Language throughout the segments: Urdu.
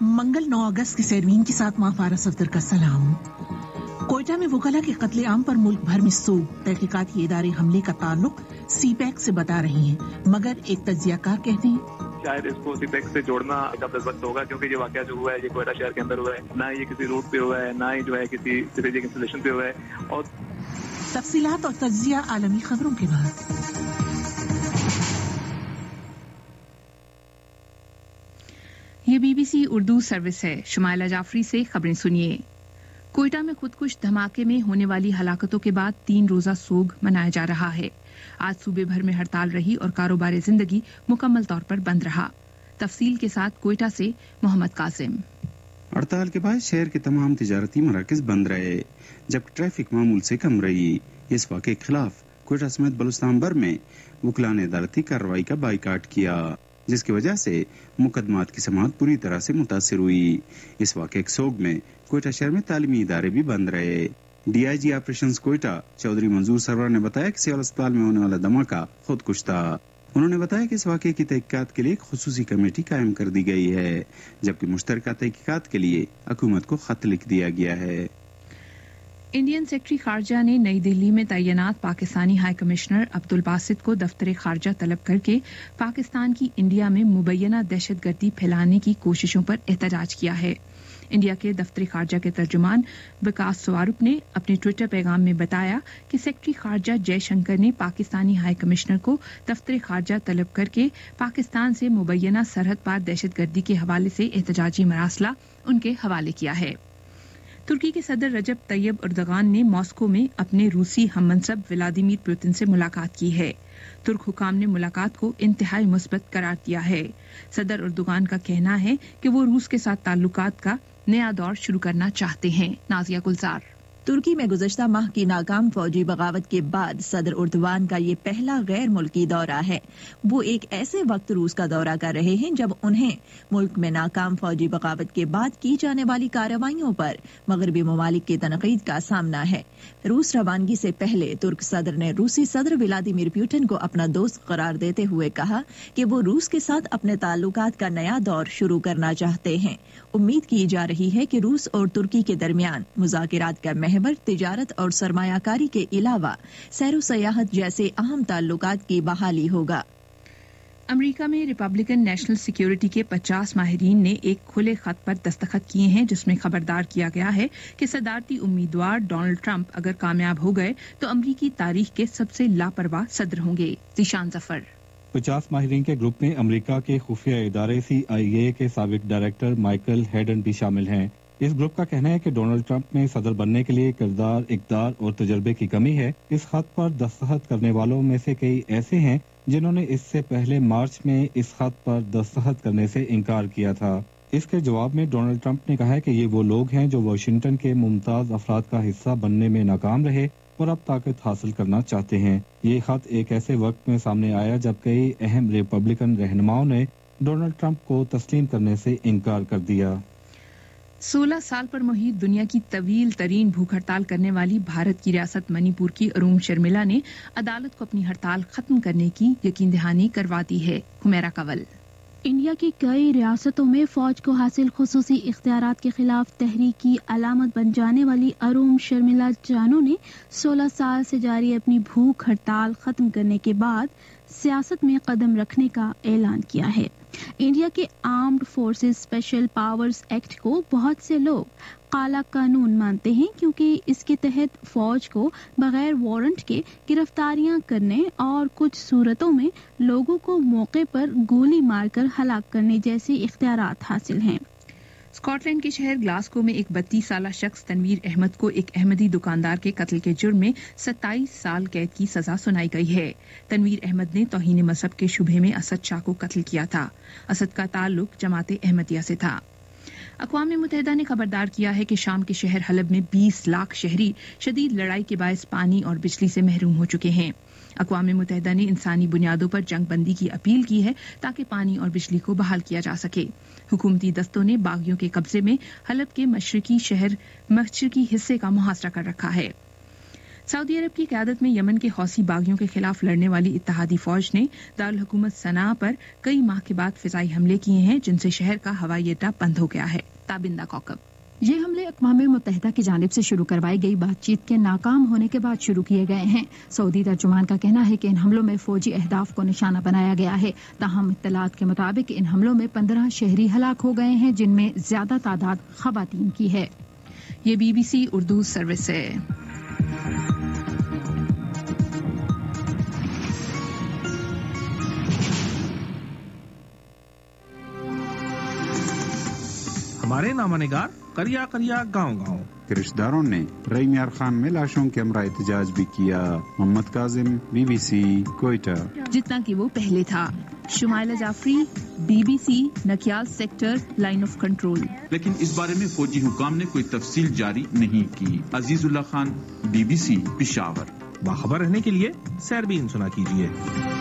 मंगल 9 अगस्त की सरवीन के साथ मां फारा सफदर का सलाम। कोयटा में वकला के कत्लेआम पर मुल्क भर में सोग। तहकीकाती इदारे हमले का ताल्लुक सीपैक से बता रही हैं, मगर एक तज्जियाकार कहते हैं शायद इसको सीपैक से जोड़ना कब वक्त होगा, क्योंकि ये वाकया जो हुआ है ये कोयटा शहर के अंदर हुआ है, ना ये किसी रूट पे हुआ है, ना ही जो है किसी स्ट्रेटेजिक इंस्टॉलेशन पे हुआ है। और तफसीलात और तज्जिया आलमी खबरों के बाद। ये BBC उर्दू सर्विस है। शुमाइला जाफरी से खबरें सुनिए। कोयटा में खुदकुश धमाके में होने वाली हलाकतों के बाद 3 रोजा सोग मनाया जा रहा है। आज सूबे भर में हड़ताल रही और कारोबार जिंदगी मुकम्मल तौर पर बंद रहा। तफसील के साथ कोयटा से मोहम्मद कासिम। हड़ताल के बाद शहर के तमाम तिजारती मराकज बंद रहे, जबकि ट्रैफिक मामूल से कम रही। इस वाक़े के खिलाफ कोयटा समेत बलूचिस्तान भर में वकला ने अदालती कार्रवाई का बाइकाट किया, जिसकी वजह से मुकदमात की समाअत पूरी तरह से मुतासिर हुई। इस वाक़े के सोग में कोयटा शहर में तालीमी इदारे भी बंद रहे। DIG ऑपरेशंस कोयटा चौधरी मंजूर सरवर ने बताया कि सिविल अस्पताल में होने वाला धमाका खुदकुश था। उन्होंने बताया कि इस वाक़े की तहकीकात के लिए एक खुसूसी कमेटी कायम कर दी गई है, जबकि मुश्तरका तहकीकात के लिए हुकूमत को खत लिख दिया गया है। इंडियन सेक्रेटरी खारजा ने नई दिल्ली में तैनात पाकिस्तानी हाई कमिश्नर अब्दुल बासित को दफ्तर खारजा तलब करके पाकिस्तान की इंडिया में मुबैना दहशतगर्दी फैलाने की कोशिशों पर एहतजाज किया है। इंडिया के दफ्तर खारजा के तर्जुमान विकास स्वरूप ने अपने ट्विटर पैगाम में बताया कि सेक्रेटरी खारजा जयशंकर ने पाकिस्तानी हाई कमिश्नर को दफ्तर खारजा तलब करके पाकिस्तान से मुबैना सरहद पार दहशतगर्दी के हवाले से एहतजाजी मरासला उनके हवाले किया है। तुर्की के सदर रजब तैयब एर्दोगान ने मॉस्को में अपने रूसी हममनसब व्लादिमीर पुतिन से मुलाकात की है। तुर्क हुकाम ने मुलाकात को इंतहाई मुस्बत करार दिया है। सदर एर्दोगान का कहना है कि वो रूस के साथ ताल्लुकात का नया दौर शुरू करना चाहते हैं। नाजिया गुलजार। तुर्की में गुज़श्ता माह की नाकाम फौजी बगावत के बाद सदर एर्दोगान का ये पहला गैर मुल्की दौरा है। वो एक ऐसे वक्त रूस का दौरा कर रहे हैं जब उन्हें मुल्क में नाकाम फौजी बगावत के बाद की जाने वाली कार्रवाइयों पर मगरबी ममालिक की तनकीद का सामना है। रूस रवानगी से पहले तुर्क सदर ने रूसी सदर व्लादिमीर पुतिन को अपना दोस्त करार देते हुए कहा कि वो रूस के साथ अपने ताल्लुकात का नया दौर शुरू करना चाहते हैं। उम्मीद की जा रही है कि रूस और तुर्की के दरमियान मुज़ाकरात का महवर तिजारत और सरमायाकारी के अलावा सैर व सयाहत जैसे अहम ताल्लुकात की बहाली होगा। अमेरिका में रिपब्लिकन नेशनल सिक्योरिटी के 50 माहिरीन ने एक खुले खत पर दस्तखत किए हैं, जिसमें खबरदार किया गया है कि सदारती उम्मीदवार डोनाल्ड ट्रंप अगर कामयाब हो गए तो अमेरिकी तारीख के सबसे लापरवाह सदर होंगे। जीशान जफर। 50 माहिरीन के ग्रुप में अमेरिका के खुफिया इदारे CIA के साबिक डायरेक्टर माइकल हेडन भी शामिल हैं। इस ग्रुप का कहना है कि डोनाल्ड ट्रंप में सदर बनने के लिए किरदार, इक़्तिदार और तजर्बे की कमी है। इस खत पर दस्तखत करने वालों में से कई ऐसे हैं जिन्होंने इससे पहले मार्च में इस खत पर दस्तखत करने से इनकार किया था। इसके जवाब में डोनाल्ड ट्रंप ने कहा है कि ये वो लोग हैं जो वाशिंगटन के मुमताज अफराद का हिस्सा बनने में नाकाम रहे और अब ताकत हासिल करना चाहते हैं। ये खत एक ऐसे वक्त में सामने आया जब कई अहम रिपब्लिकन रहनुमाओं ने डोनाल्ड ट्रंप को तस्लीम करने से इनकार कर दिया। 16 साल पर मुहित दुनिया की तवील तरीन भूख हड़ताल करने वाली भारत की रियासत मणिपुर की अरूम शर्मिला ने अदालत को अपनी हड़ताल खत्म करने की यकीन दहानी करवा दी है। हुमैरा कंवल। इंडिया की कई रियासतों में फौज को हासिल खुसूसी इख्तियारात के खिलाफ तहरीक की अलामत बन जाने वाली अरूम शर्मिला जानू ने 16 साल से जारी अपनी भूख हड़ताल खत्म करने के बाद सियासत में कदम रखने का ऐलान किया है। इंडिया के armed forces special powers act को बहुत से लोग काला कानून मानते हैं, क्योंकि इसके तहत फौज को बगैर वारंट के गिरफ्तारियां करने और कुछ सूरतों में लोगों को मौके पर गोली मारकर हलाक करने जैसे इख्तियारात हासिल हैं। स्कॉटलैंड के शहर ग्लासगो में एक 32 साल शख्स तनवीर अहमद को एक अहमदी दुकानदार के कत्ल के जुर्म में 27 साल कैद की सजा सुनाई गई है। तनवीर अहमद ने तौहीन मजहब के शुबे में असद शाह को कत्ल किया था। असद का ताल्लुक जमात अहमदिया से था। अक़वाम मुत्तहिदा ने खबरदार किया है कि शाम के शहर हलब में 20 लाख शहरी शदीद लड़ाई के बायस पानी और बिजली से महरूम हो चुके हैं। अक़वाम मुत्तहिदा ने इंसानी बुनियादों पर जंग बंदी की अपील की है ताकि पानी और बिजली को बहाल किया जा सके। हुकूमती दस्तों ने बागियों के कब्जे में हलब के मशरकी हिस्से का मुहासरा कर रखा है। सऊदी अरब की क़यादत में यमन के हौसी बागियों के खिलाफ लड़ने वाली इत्तेहादी फौज ने दारुल हुकूमत सना पर कई माह के बाद फिजाई हमले किए हैं, जिनसे शहर का हवाई अड्डा बंद हो गया है। ताबिंदा कौकब। ये हमले अक़वाम मुत्तहिदा की जानिब से शुरू करवाई गई बातचीत के नाकाम होने के बाद शुरू किए गए हैं। सऊदी तर्जुमान का कहना है कि इन हमलों में फौजी अहदाफ को निशाना बनाया गया है। ताहम इत्तलात के मुताबिक इन हमलों में 15 शहरी हलाक हो गए हैं, जिनमें ज्यादा तादाद खवातीन की है। ये BBC उर्दू सर्विस है। हमारे नामानिगार करिया करिया गाँव गाँव के रिश्तेदारों ने रईम यार खान में लाशों के हमरा एहतजाज भी किया। मोहम्मद काजिम, BBC कोयटा। जितना कि वो पहले था। Shumaila Jafri, BBC Nakyal sector line of control. लेकिन इस बारे में फौजी हुकाम ने कोई तफसील जारी नहीं की। अजीजुल्लाह खान, BBC पेशावर। बाखबर रहने के लिए सैरबीन सुना कीजिए।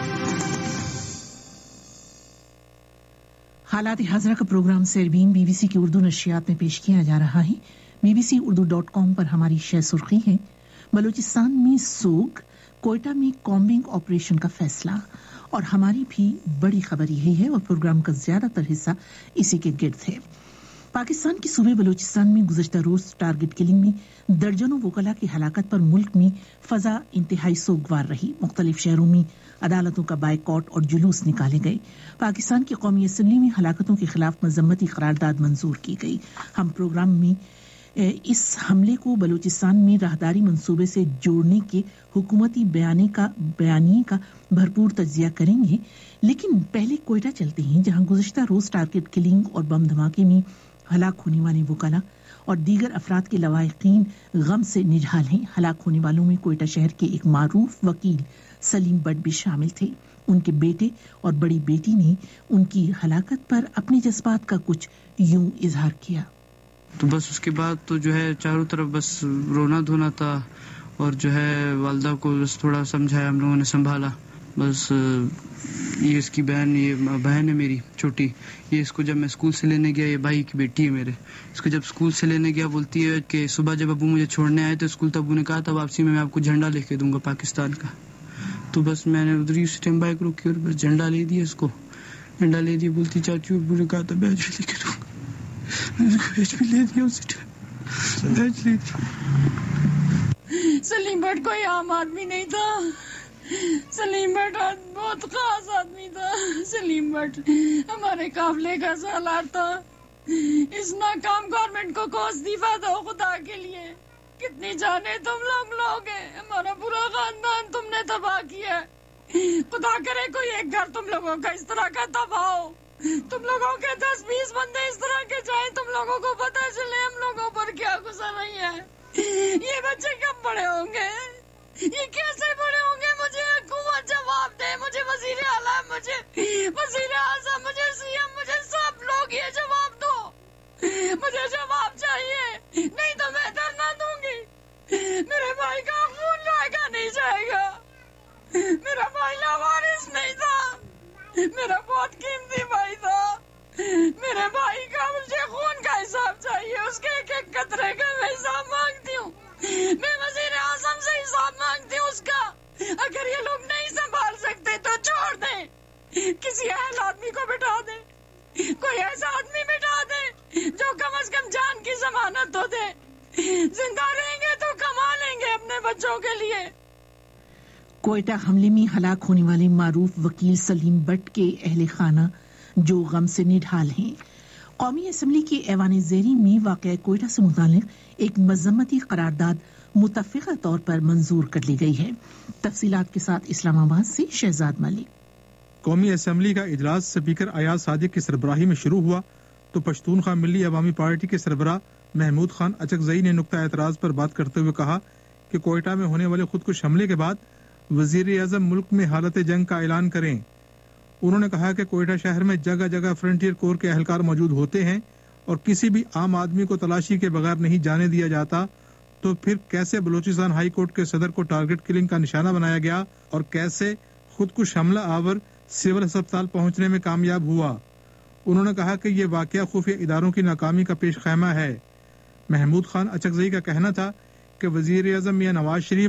हालात हाज़रा का प्रोग्राम सैरबीन BBC की उर्दू नशियात में पेश किया जा रहा है। bbcurdu.com पर हमारी शय सुर्खी है, बलूचिस्तान में सोग, कोयटा में कॉम्बिंग ऑपरेशन का फैसला। और हमारी भी बड़ी खबर यही है और प्रोग्राम का ज्यादातर हिस्सा इसी के गिर्द है। पाकिस्तान के सूबे बलूचिस्तान में गुज़श्ता रोज टारगेट किलिंग में दर्जनों वकला की हलाकत पर मुल्क में फजा इंतहाई सोगवार रही। मुख्तलिफ शहरों में अदालतों का बाइकॉट और जुलूस निकाले गए। पाकिस्तान की कौमी असम्बली में हलाकतों के खिलाफ मजम्मती करारदाद मंजूर की गई। हम प्रोग्राम में इस हमले को बलूचिस्तान में राहदारी मंसूबे से जोड़ने के हुकूमती बयानिए का भरपूर तज्जिया करेंगे। लेकिन पहले कोयटा चलते हैं, जहां गुज़श्ता रोज टारगेट किलिंग और बम धमाके में हलाक होने वाले वकला और दीगर अफराद के लवाहिकीन गम से निढाल हैं। हलाक होने वालों में कोयटा शहर के एक मारूफ वकील सलीम बट भी शामिल थे। उनके बेटे और बड़ी बेटी ने उनकी हलाकत पर अपने जज्बात का कुछ यूं इजहार किया। तो बस उसके बाद तो जो है चारों तरफ बस रोना धोना था और जो है वालदा को बस थोड़ा समझाया, हम लोगों ने संभाला। बस ये इसकी बहन, ये बहन है मेरी छोटी, ये इसको जब मैं स्कूल से लेने गया, ये भाई की बेटी है मेरे, इसको जब स्कूल से लेने गया बोलती है कि सुबह जब अबू मुझे छोड़ने आए तो स्कूल तब ने कहा था वापसी में मैं आपको झंडा लेके दूंगा पाकिस्तान का। तो बस मैंने उधर ही उस टाइम बाइक रोकी और बस झंडा ले दिया इसको, झंडा ले दिया। बोलती चाचू अबू ने कहा था बैच भी लेके दूंगा, बैच भी ले दिया उसी टाइम, बैच ले दिया। सलीम भट्ट कोई आम आदमी नहीं था। सलीम भट्ट बहुत खास आदमी था। सलीम भट्ट हमारे काफिले का सालार था। इस नाकाम गवर्नमेंट को कौन दीफा दो खुदा के लिए। कितनी जाने तुम लोग हैं, हमारा पूरा खानदान तुमने तबाह किया। खुदा करे कोई एक घर तुम लोगों का इस तरह का तबाह हो, तुम लोगों के 10-20 बंदे इस तरह के जाए, तुम लोगों को पता चले हम लोगों पर क्या गुजर रही है। ये बच्चे कब बड़े होंगे, ये कैसे बड़े होंगे? मुझे हुकूमत जवाब दे, मुझे वजीर आला, मुझे वजीर आज़म, मुझे CM, मुझे सब लोग ये जवाब दो। मुझे जवाब चाहिए, नहीं तो मैं धरना दूंगी। मेरे भाई का खून जाएगा नहीं जाएगा। मेरा भाई लावारिस नहीं था, मेरा बहुत कीमती भाई था। मेरे भाई का मुझे खून का हिसाब चाहिए, उसके एक कतरे का मैं हिसाब मांगती हूँ। मैं वजीर आज़म से हिसाब मांगती हूँ उसका। अगर ये लोग नहीं संभाल सकते तो छोड़ दें, किसी अहल आदमी को बिठा दें, कोई ऐसा आदमी बिठा दे जो कम से कम जान की जमानत तो दे। जिंदा रहेंगे तो कमा लेंगे अपने बच्चों के लिए। कोयटा हमले में हलाक होने वाले मारूफ वकील सलीम बट के अहले खाना जो गम से निढाल हैं। कौमी असम्बली के ऐवान ज़ेरी में वाक़या कोयटा से मुतालिक एक मज़म्मती करारदाद मुतफ़िक़ा तौर पर मंजूर कर ली गई है। तफसीलात के साथ इस्लामाबाद से शहजाद मलिक। कौमी असम्बली का इजलास स्पीकर अयाज सादिक की सरबराही में शुरू हुआ तो पश्तूनख्वा मिली अवामी पार्टी के सरबराह महमूद खान अचकज़ई ने नुक्ता एतराज़ पर बात करते हुए कहा कि कोयटा में होने वाले खुदकुश हमले के बाद वज़ीर आज़म मुल्क में हालत जंग का ऐलान करें। उन्होंने कहा कि कोयटा शहर में जगह जगह फ्रंटियर कोर के अहलकार मौजूद होते हैं और किसी भी आम आदमी को तलाशी के बगैर नहीं जाने दिया जाता, तो फिर कैसे बलूचिस्तान हाई कोर्ट के सदर को टारगेट किलिंग का निशाना बनाया गया और कैसे खुदकुश हमला आवर सिविल अस्पताल पहुंचने में कामयाब हुआ। उन्होंने कहा कि ये वाकया खुफिया इदारों की नाकामी का पेश खैमा है। महमूद खान अचकज़ई का कहना था कि वज़ीर आज़म मियां नवाज शरीफ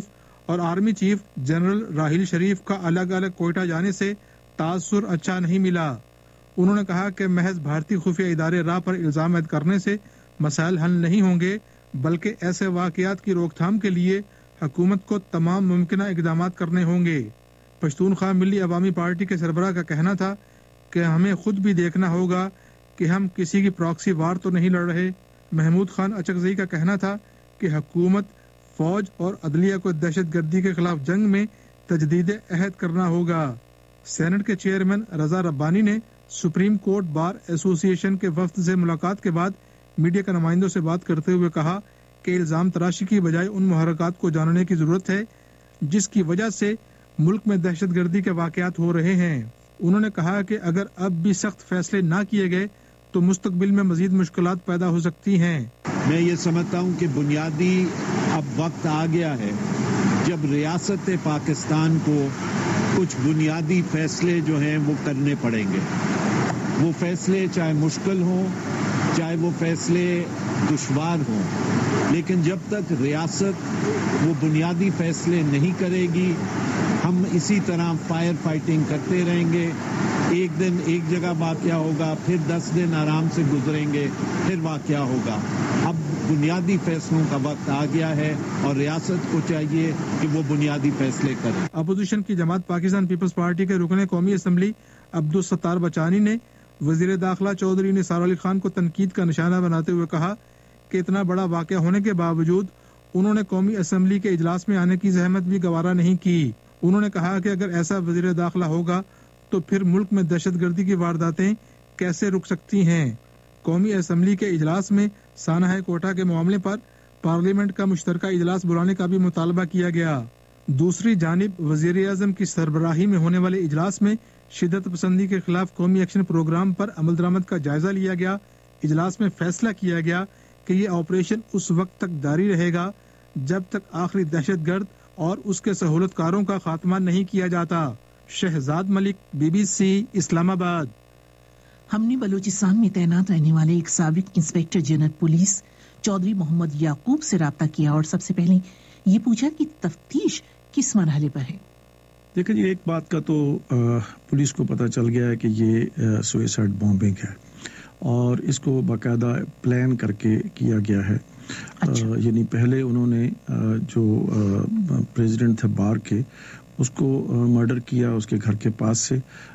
اور army chief general Raheel Sharif کا الگ الگ کوئٹہ جانے سے تاثر اچھا نہیں ملا. انہوں نے کہا کہ محض بھارتی خفیہ ادارے راہ پر الزام عائد کرنے سے مسائل حل نہیں ہوں گے، بلکہ ایسے واقعات کی روک تھام کے لیے حکومت کو تمام ممکنہ اقدامات کرنے ہوں گے. پشتونخوا ملی عوامی پارٹی کے سربراہ کا کہنا تھا کہ ہمیں خود بھی دیکھنا ہوگا کہ ہم کسی کی پراکسی وار تو نہیں لڑ رہے. محمود خان اچکزئی کا کہنا تھا کہ حکومت، فوج اور عدلیہ کو دہشت گردی کے خلاف جنگ میں تجدید عہد کرنا ہوگا. سینٹ کے چیئرمین رضا ربانی نے سپریم کورٹ بار ایسوسی ایشن کے وفد سے ملاقات کے بعد میڈیا کے نمائندوں سے بات کرتے ہوئے کہا کہ الزام تراشی کی بجائے ان محرکات کو جاننے کی ضرورت ہے جس کی وجہ سے ملک میں دہشت گردی کے واقعات ہو رہے ہیں. انہوں نے کہا کہ اگر اب بھی سخت فیصلے نہ کیے گئے تو مستقبل میں مزید مشکلات پیدا ہو سکتی ہیں. میں یہ سمجھتا ہوں کہ بنیادی اب وقت آ گیا ہے جب ریاست پاکستان کو کچھ بنیادی فیصلے جو ہیں وہ کرنے پڑیں گے. وہ فیصلے چاہے مشکل ہوں، چاہے وہ فیصلے دشوار ہوں، لیکن جب تک ریاست وہ بنیادی فیصلے نہیں کرے گی ہم اسی طرح فائر فائٹنگ کرتے رہیں گے. ایک دن ایک جگہ واقعہ ہوگا، پھر 10 دن آرام سے گزریں گے، پھر واقعہ ہوگا. اب بنیادی فیصلوں کا وقت آ گیا ہے اور ریاست کو چاہیے کہ وہ بنیادی فیصلے کرے. اپوزیشن کی جماعت پاکستان پیپلز پارٹی کے رکن قومی اسمبلی عبدالستار بچانی نے وزیر داخلہ چودھری نثار علی خان کو تنقید کا نشانہ بناتے ہوئے کہا کہ اتنا بڑا واقعہ ہونے کے باوجود انہوں نے قومی اسمبلی کے اجلاس میں آنے کی زحمت بھی گوارا نہیں کی. انہوں نے کہا کہ اگر ایسا وزیر داخلہ ہوگا تو پھر ملک میں دہشت گردی کی وارداتیں کیسے رک سکتی ہیں. قومی اسمبلی کے اجلاس میں سانحہ کوٹہ کے معاملے پر پارلیمنٹ کا مشترکہ اجلاس بلانے کا بھی مطالبہ کیا گیا. دوسری جانب وزیر اعظم کی سربراہی میں ہونے والے اجلاس میں شدت پسندی کے خلاف قومی ایکشن پروگرام پر عمل درآمد کا جائزہ لیا گیا. اجلاس میں فیصلہ کیا گیا کہ یہ آپریشن اس وقت تک جاری رہے گا جب تک آخری دہشت گرد اور اس کے سہولت کاروں کا خاتمہ نہیں کیا جاتا. شہزاد ملک، BBC اسلام آباد. ہم نے بلوچستان میں تعینات رہنے والے ایک سابق inspector general police Chaudhry Muhammad Yaqub سے رابطہ کیا اور سب سے پہلے یہ پوچھا کہ تفتیش کس مرحلے پر ہے. دیکھیں جی، ایک بات کا تو پولیس کو پتہ چل گیا ہے کہ یہ سوئسائڈ بامبنگ ہے اور اس کو باقاعدہ پلان کر کے کیا گیا ہے. یعنی پہلے انہوں نے جو پریزیڈنٹ تھے بار کے اس کو مرڈر کیا، اس کے گھر کے پاس سے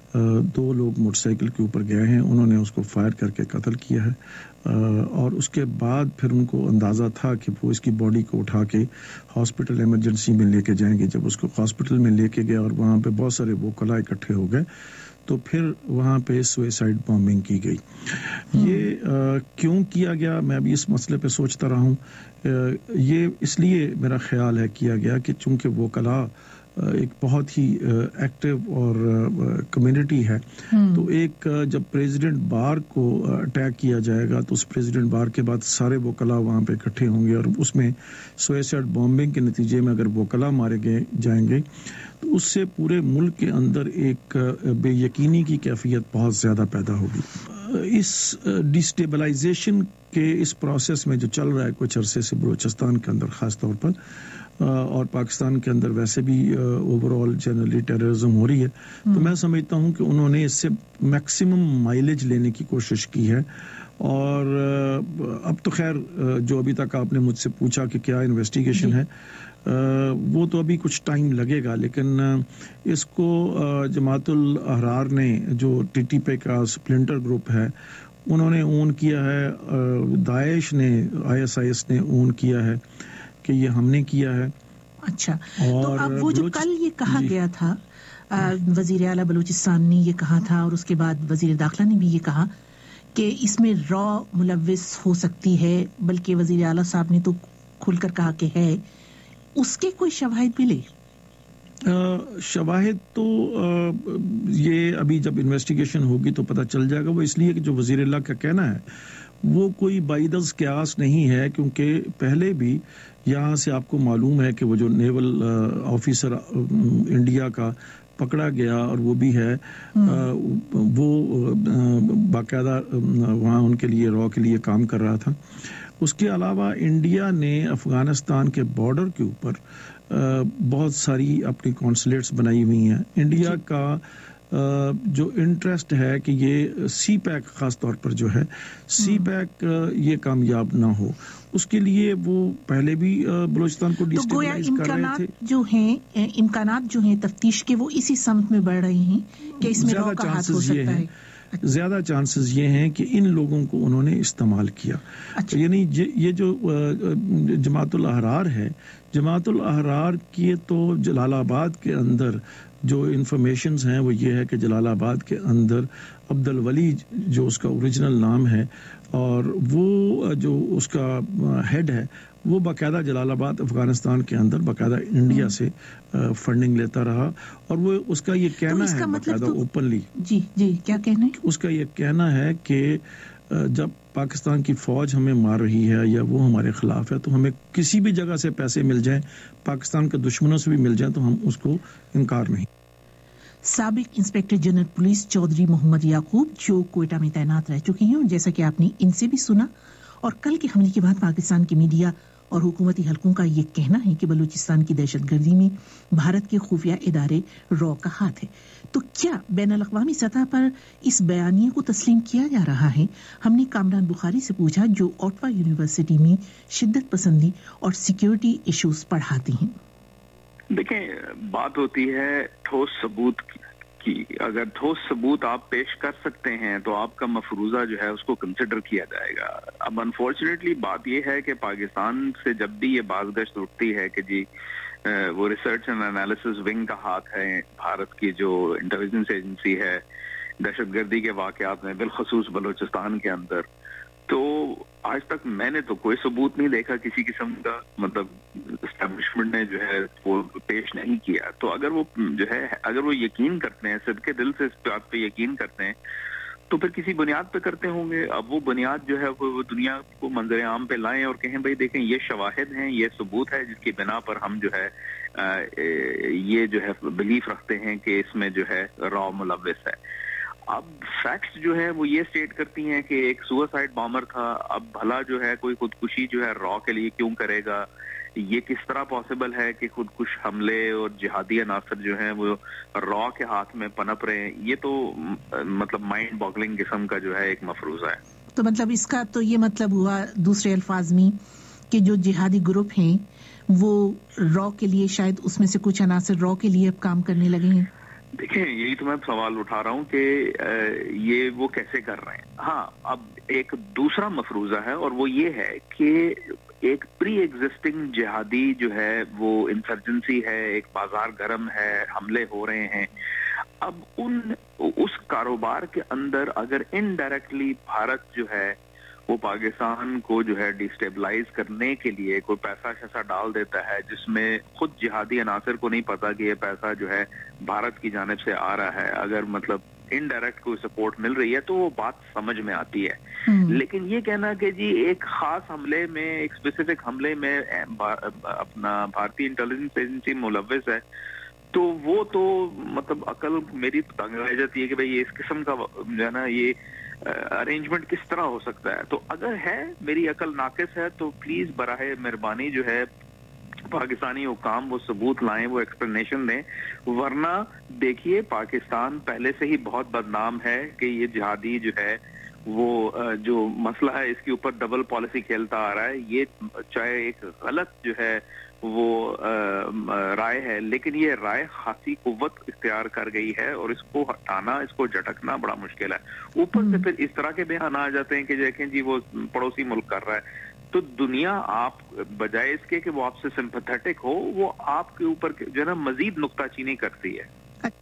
2 لوگ موٹر سائیکل کے اوپر گئے ہیں، انہوں نے اس کو فائر کر کے قتل کیا ہے. اور اس کے بعد پھر ان کو اندازہ تھا کہ وہ اس کی باڈی کو اٹھا کے ہاسپٹل ایمرجنسی میں لے کے جائیں گے. جب اس کو ہاسپٹل میں لے کے گیا اور وہاں پہ بہت سارے وکلاء اکٹھے ہو گئے تو پھر وہاں پہ سوئسائڈ بامبنگ کی گئی. یہ کیوں کیا گیا میں بھی اس مسئلے پہ سوچتا رہا ہوں. یہ اس لیے میرا خیال ہے کیا گیا کہ چونکہ وکلاء ایک بہت ہی ایکٹیو اور کمیونٹی ہے، تو ایک جب پریزیڈنٹ بار کو اٹیک کیا جائے گا تو اس پریزیڈنٹ بار کے بعد سارے وکلاء وہاں پہ اکٹھے ہوں گے اور اس میں سوئسائڈ بامبنگ کے نتیجے میں اگر وکلاء مارے جائیں گے تو اس سے پورے ملک کے اندر ایک بے یقینی کی کیفیت بہت زیادہ پیدا ہوگی. اس ڈیسٹیبلائزیشن کے اس پروسیس میں جو چل رہا ہے کچھ عرصے سے بلوچستان کے اندر خاص طور پر اور پاکستان کے اندر ویسے بھی اوور آل جنرلی ٹیررزم ہو رہی ہے، تو میں سمجھتا ہوں کہ انہوں نے اس سے میکسیمم مائلیج لینے کی کوشش کی ہے. اور اب تو خیر جو ابھی تک آپ نے مجھ سے پوچھا کہ کیا انویسٹیگیشن ہے، وہ تو ابھی کچھ ٹائم لگے گا، لیکن اس کو جماعت الاحرار نے جو TTP کا سپلنٹر گروپ ہے انہوں نے اون کیا ہے، داعش نے ISIS نے اون کیا ہے کہ یہ ہم نے کیا ہے. اچھا، تو اب وہ جو کل یہ کہا گیا تھا، وزیر اعلیٰ بلوچستان نے یہ کہا تھا اور اس کے بعد وزیر داخلہ نے بھی یہ کہا کہ اس میں را ملوث ہو سکتی ہے، بلکہ وزیر اعلیٰ صاحب نے تو کھل کر کہا کہ ہے، اس کے کوئی شواہد ملے؟ شواہد تو یہ ابھی جب انویسٹیگیشن ہوگی تو پتہ چل جائے گا. وہ اس لیے کہ جو وزیر اللہ کا کہنا ہے وہ کوئی بعیداز قیاس نہیں ہے، کیونکہ پہلے بھی یہاں سے آپ کو معلوم ہے کہ وہ جو نیول آفیسر انڈیا کا پکڑا گیا اور وہ بھی ہے، وہ باقاعدہ وہاں ان کے لیے را کے لیے کام کر رہا تھا. اس کے علاوہ انڈیا نے افغانستان کے بارڈر کے اوپر بہت ساری اپنی کونسلیٹس بنائی ہوئی ہیں. انڈیا کا جو انٹرسٹ ہے کہ یہ سی پیک خاص طور پر جو ہے سی پیک یہ کامیاب نہ ہو، اس کے لیے وہ پہلے بھی بلوچستان کو ڈیسٹیبلائز کر رہے تھے. امکانات جو ہیں تفتیش کے وہ اسی سمت میں بڑھ رہے ہیں کہ اس میں رو کا ہاتھ ہو سکتا ہے. زیادہ چانسز یہ ہیں کہ ان لوگوں کو انہوں نے استعمال کیا. یعنی یہ جو جماعت الاحرار ہے، جماعت الاحرار کی تو جلال آباد کے اندر جو انفارمیشنز ہیں وہ یہ ہے کہ جلال آباد کے اندر عبد الولی جو اس کا اوریجنل نام ہے اور وہ جو اس کا ہیڈ ہے وہ باقاعدہ جلال آباد افغانستان کے اندر باقاعدہ انڈیا سے فنڈنگ لیتا رہا، اور وہ اس کا یہ کہنا ہے باقاعدہ اوپنلی کیا کہنا ہے، اس کا یہ کہنا ہے کہ جب پاکستان کی فوج ہمیں مار رہی ہے یا وہ ہمارے خلاف ہے تو ہمیں کسی بھی جگہ سے پیسے مل جائیں، پاکستان کے دشمنوں سے بھی مل جائیں تو ہم اس کو انکار نہیں. سابق inspector general police Chaudhry Muhammad Yaqub جو کوئٹہ میں تعینات رہ چکے ہیں، اور جیسا کہ آپ نے ان سے بھی سنا، اور کل کے حملے کے بعد پاکستان کی میڈیا اور حکومتی حلقوں کا یہ کہنا ہے کہ بلوچستان کی دہشت گردی میں بھارت کے خفیہ ادارے رو کا ہاتھ ہے. تو کیا بین الاقوامی سطح پر اس بیانیے کو تسلیم کیا جا رہا ہے؟ ہم نے کامران بخاری سے پوچھا جو اوٹوا یونیورسٹی میں شدت پسندی اور سیکیورٹی ایشوز پڑھاتے ہیں. دیکھیں، بات ہوتی ہے ٹھوس ثبوت کی. اگر ٹھوس ثبوت آپ پیش کر سکتے ہیں تو آپ کا مفروضہ جو ہے اس کو کنسیڈر کیا جائے گا. اب انفارچونیٹلی بات یہ ہے کہ پاکستان سے جب بھی یہ باز گشت اٹھتی ہے کہ جی وہ ریسرچ اینڈ انالیسس ونگ کا ہاتھ ہے بھارت کی جو انٹیلیجنس ایجنسی ہے دہشت گردی کے واقعات میں بالخصوص بلوچستان کے اندر، تو آج تک میں نے تو کوئی ثبوت نہیں دیکھا کسی قسم کا، مطلب اسٹیبلشمنٹ نے جو ہے وہ پیش نہیں کیا. تو اگر وہ جو ہے اگر وہ یقین کرتے ہیں، صدقے دل سے اس بات پہ یقین کرتے ہیں، تو پھر کسی بنیاد پہ کرتے ہوں گے. اب وہ بنیاد جو ہے وہ دنیا کو منظر عام پہ لائیں اور کہیں بھائی دیکھیں یہ شواہد ہیں، یہ ثبوت ہے جس کی بنا پر ہم جو ہے یہ جو ہے بلیف رکھتے ہیں کہ اس میں جو ہے را ملوث ہے. اب فیکٹس جو ہے وہ یہ سٹیٹ کرتی ہیں کہ ایک سوسائڈ بامر تھا. اب بھلا جو ہے کوئی خودکشی جو ہے را کے لیے کیوں کرے گا؟ یہ کس طرح پاسبل ہے کہ خودکش حملے اور جہادی عناصر جو ہیں وہ را کے ہاتھ میں پنپ رہے ہیں؟ یہ تو مطلب مائنڈ باگلنگ قسم کا جو ہے ایک مفروضہ ہے. تو مطلب اس کا تو یہ مطلب ہوا دوسرے الفاظ میں کہ جو جہادی گروپ ہیں وہ را کے لیے شاید اس میں سے کچھ عناصر را کے لیے اب کام کرنے لگے ہیں. دیکھیں، یہی تو میں سوال اٹھا رہا ہوں کہ یہ وہ کیسے کر رہے ہیں. ہاں، اب ایک دوسرا مفروضہ ہے اور وہ یہ ہے کہ ایک پری ایگزسٹنگ جہادی جو ہے وہ انسرجنسی ہے، ایک بازار گرم ہے، حملے ہو رہے ہیں. اب اس کاروبار کے اندر اگر انڈائریکٹلی بھارت جو ہے وہ پاکستان کو جو ہے ڈیسٹیبلائز کرنے کے لیے کوئی پیسہ شیسا ڈال دیتا ہے جس میں خود جہادی عناصر کو نہیں پتا کہ یہ پیسہ جو ہے بھارت کی جانب سے آ رہا ہے، اگر مطلب انڈائریکٹ کوئی سپورٹ مل رہی ہے تو وہ بات سمجھ میں آتی ہے. لیکن یہ کہنا کہ جی ایک خاص حملے میں، ایک اسپیسیفک حملے میں اپنا بھارتی انٹیلیجنس ایجنسی ملوث ہے، تو وہ تو مطلب عقل میری تنگ رہ جاتی ہے کہ بھئی اس قسم کا جو ہے نا یہ ارینجمنٹ کس طرح ہو سکتا ہے. تو اگر ہے میری عقل ناقص ہے تو پلیز براہ مہربانی جو ہے پاکستانی حکام وہ ثبوت لائیں، وہ ایکسپلینیشن دیں. ورنہ دیکھیے پاکستان پہلے سے ہی بہت بدنام ہے کہ یہ جہادی جو ہے وہ جو مسئلہ ہے اس کے اوپر ڈبل پالیسی کھیلتا آ رہا ہے. یہ چاہے ایک غلط جو ہے وہ رائے ہے، لیکن یہ رائے خاصی قوت اختیار کر گئی ہے اور اس کو ہٹانا، اس کو جھٹکنا بڑا مشکل ہے. اوپر سے پھر اس طرح کے بیان آ جاتے ہیں کہ دیکھیں جی وہ پڑوسی ملک کر رہا ہے. تو دنیا آپ بجائے اس کے کہ وہ آپ سے سمپیتھیٹک ہو، وہ آپ کے اوپر جو ہے نا مزید نکتہ چینی کرتی ہے.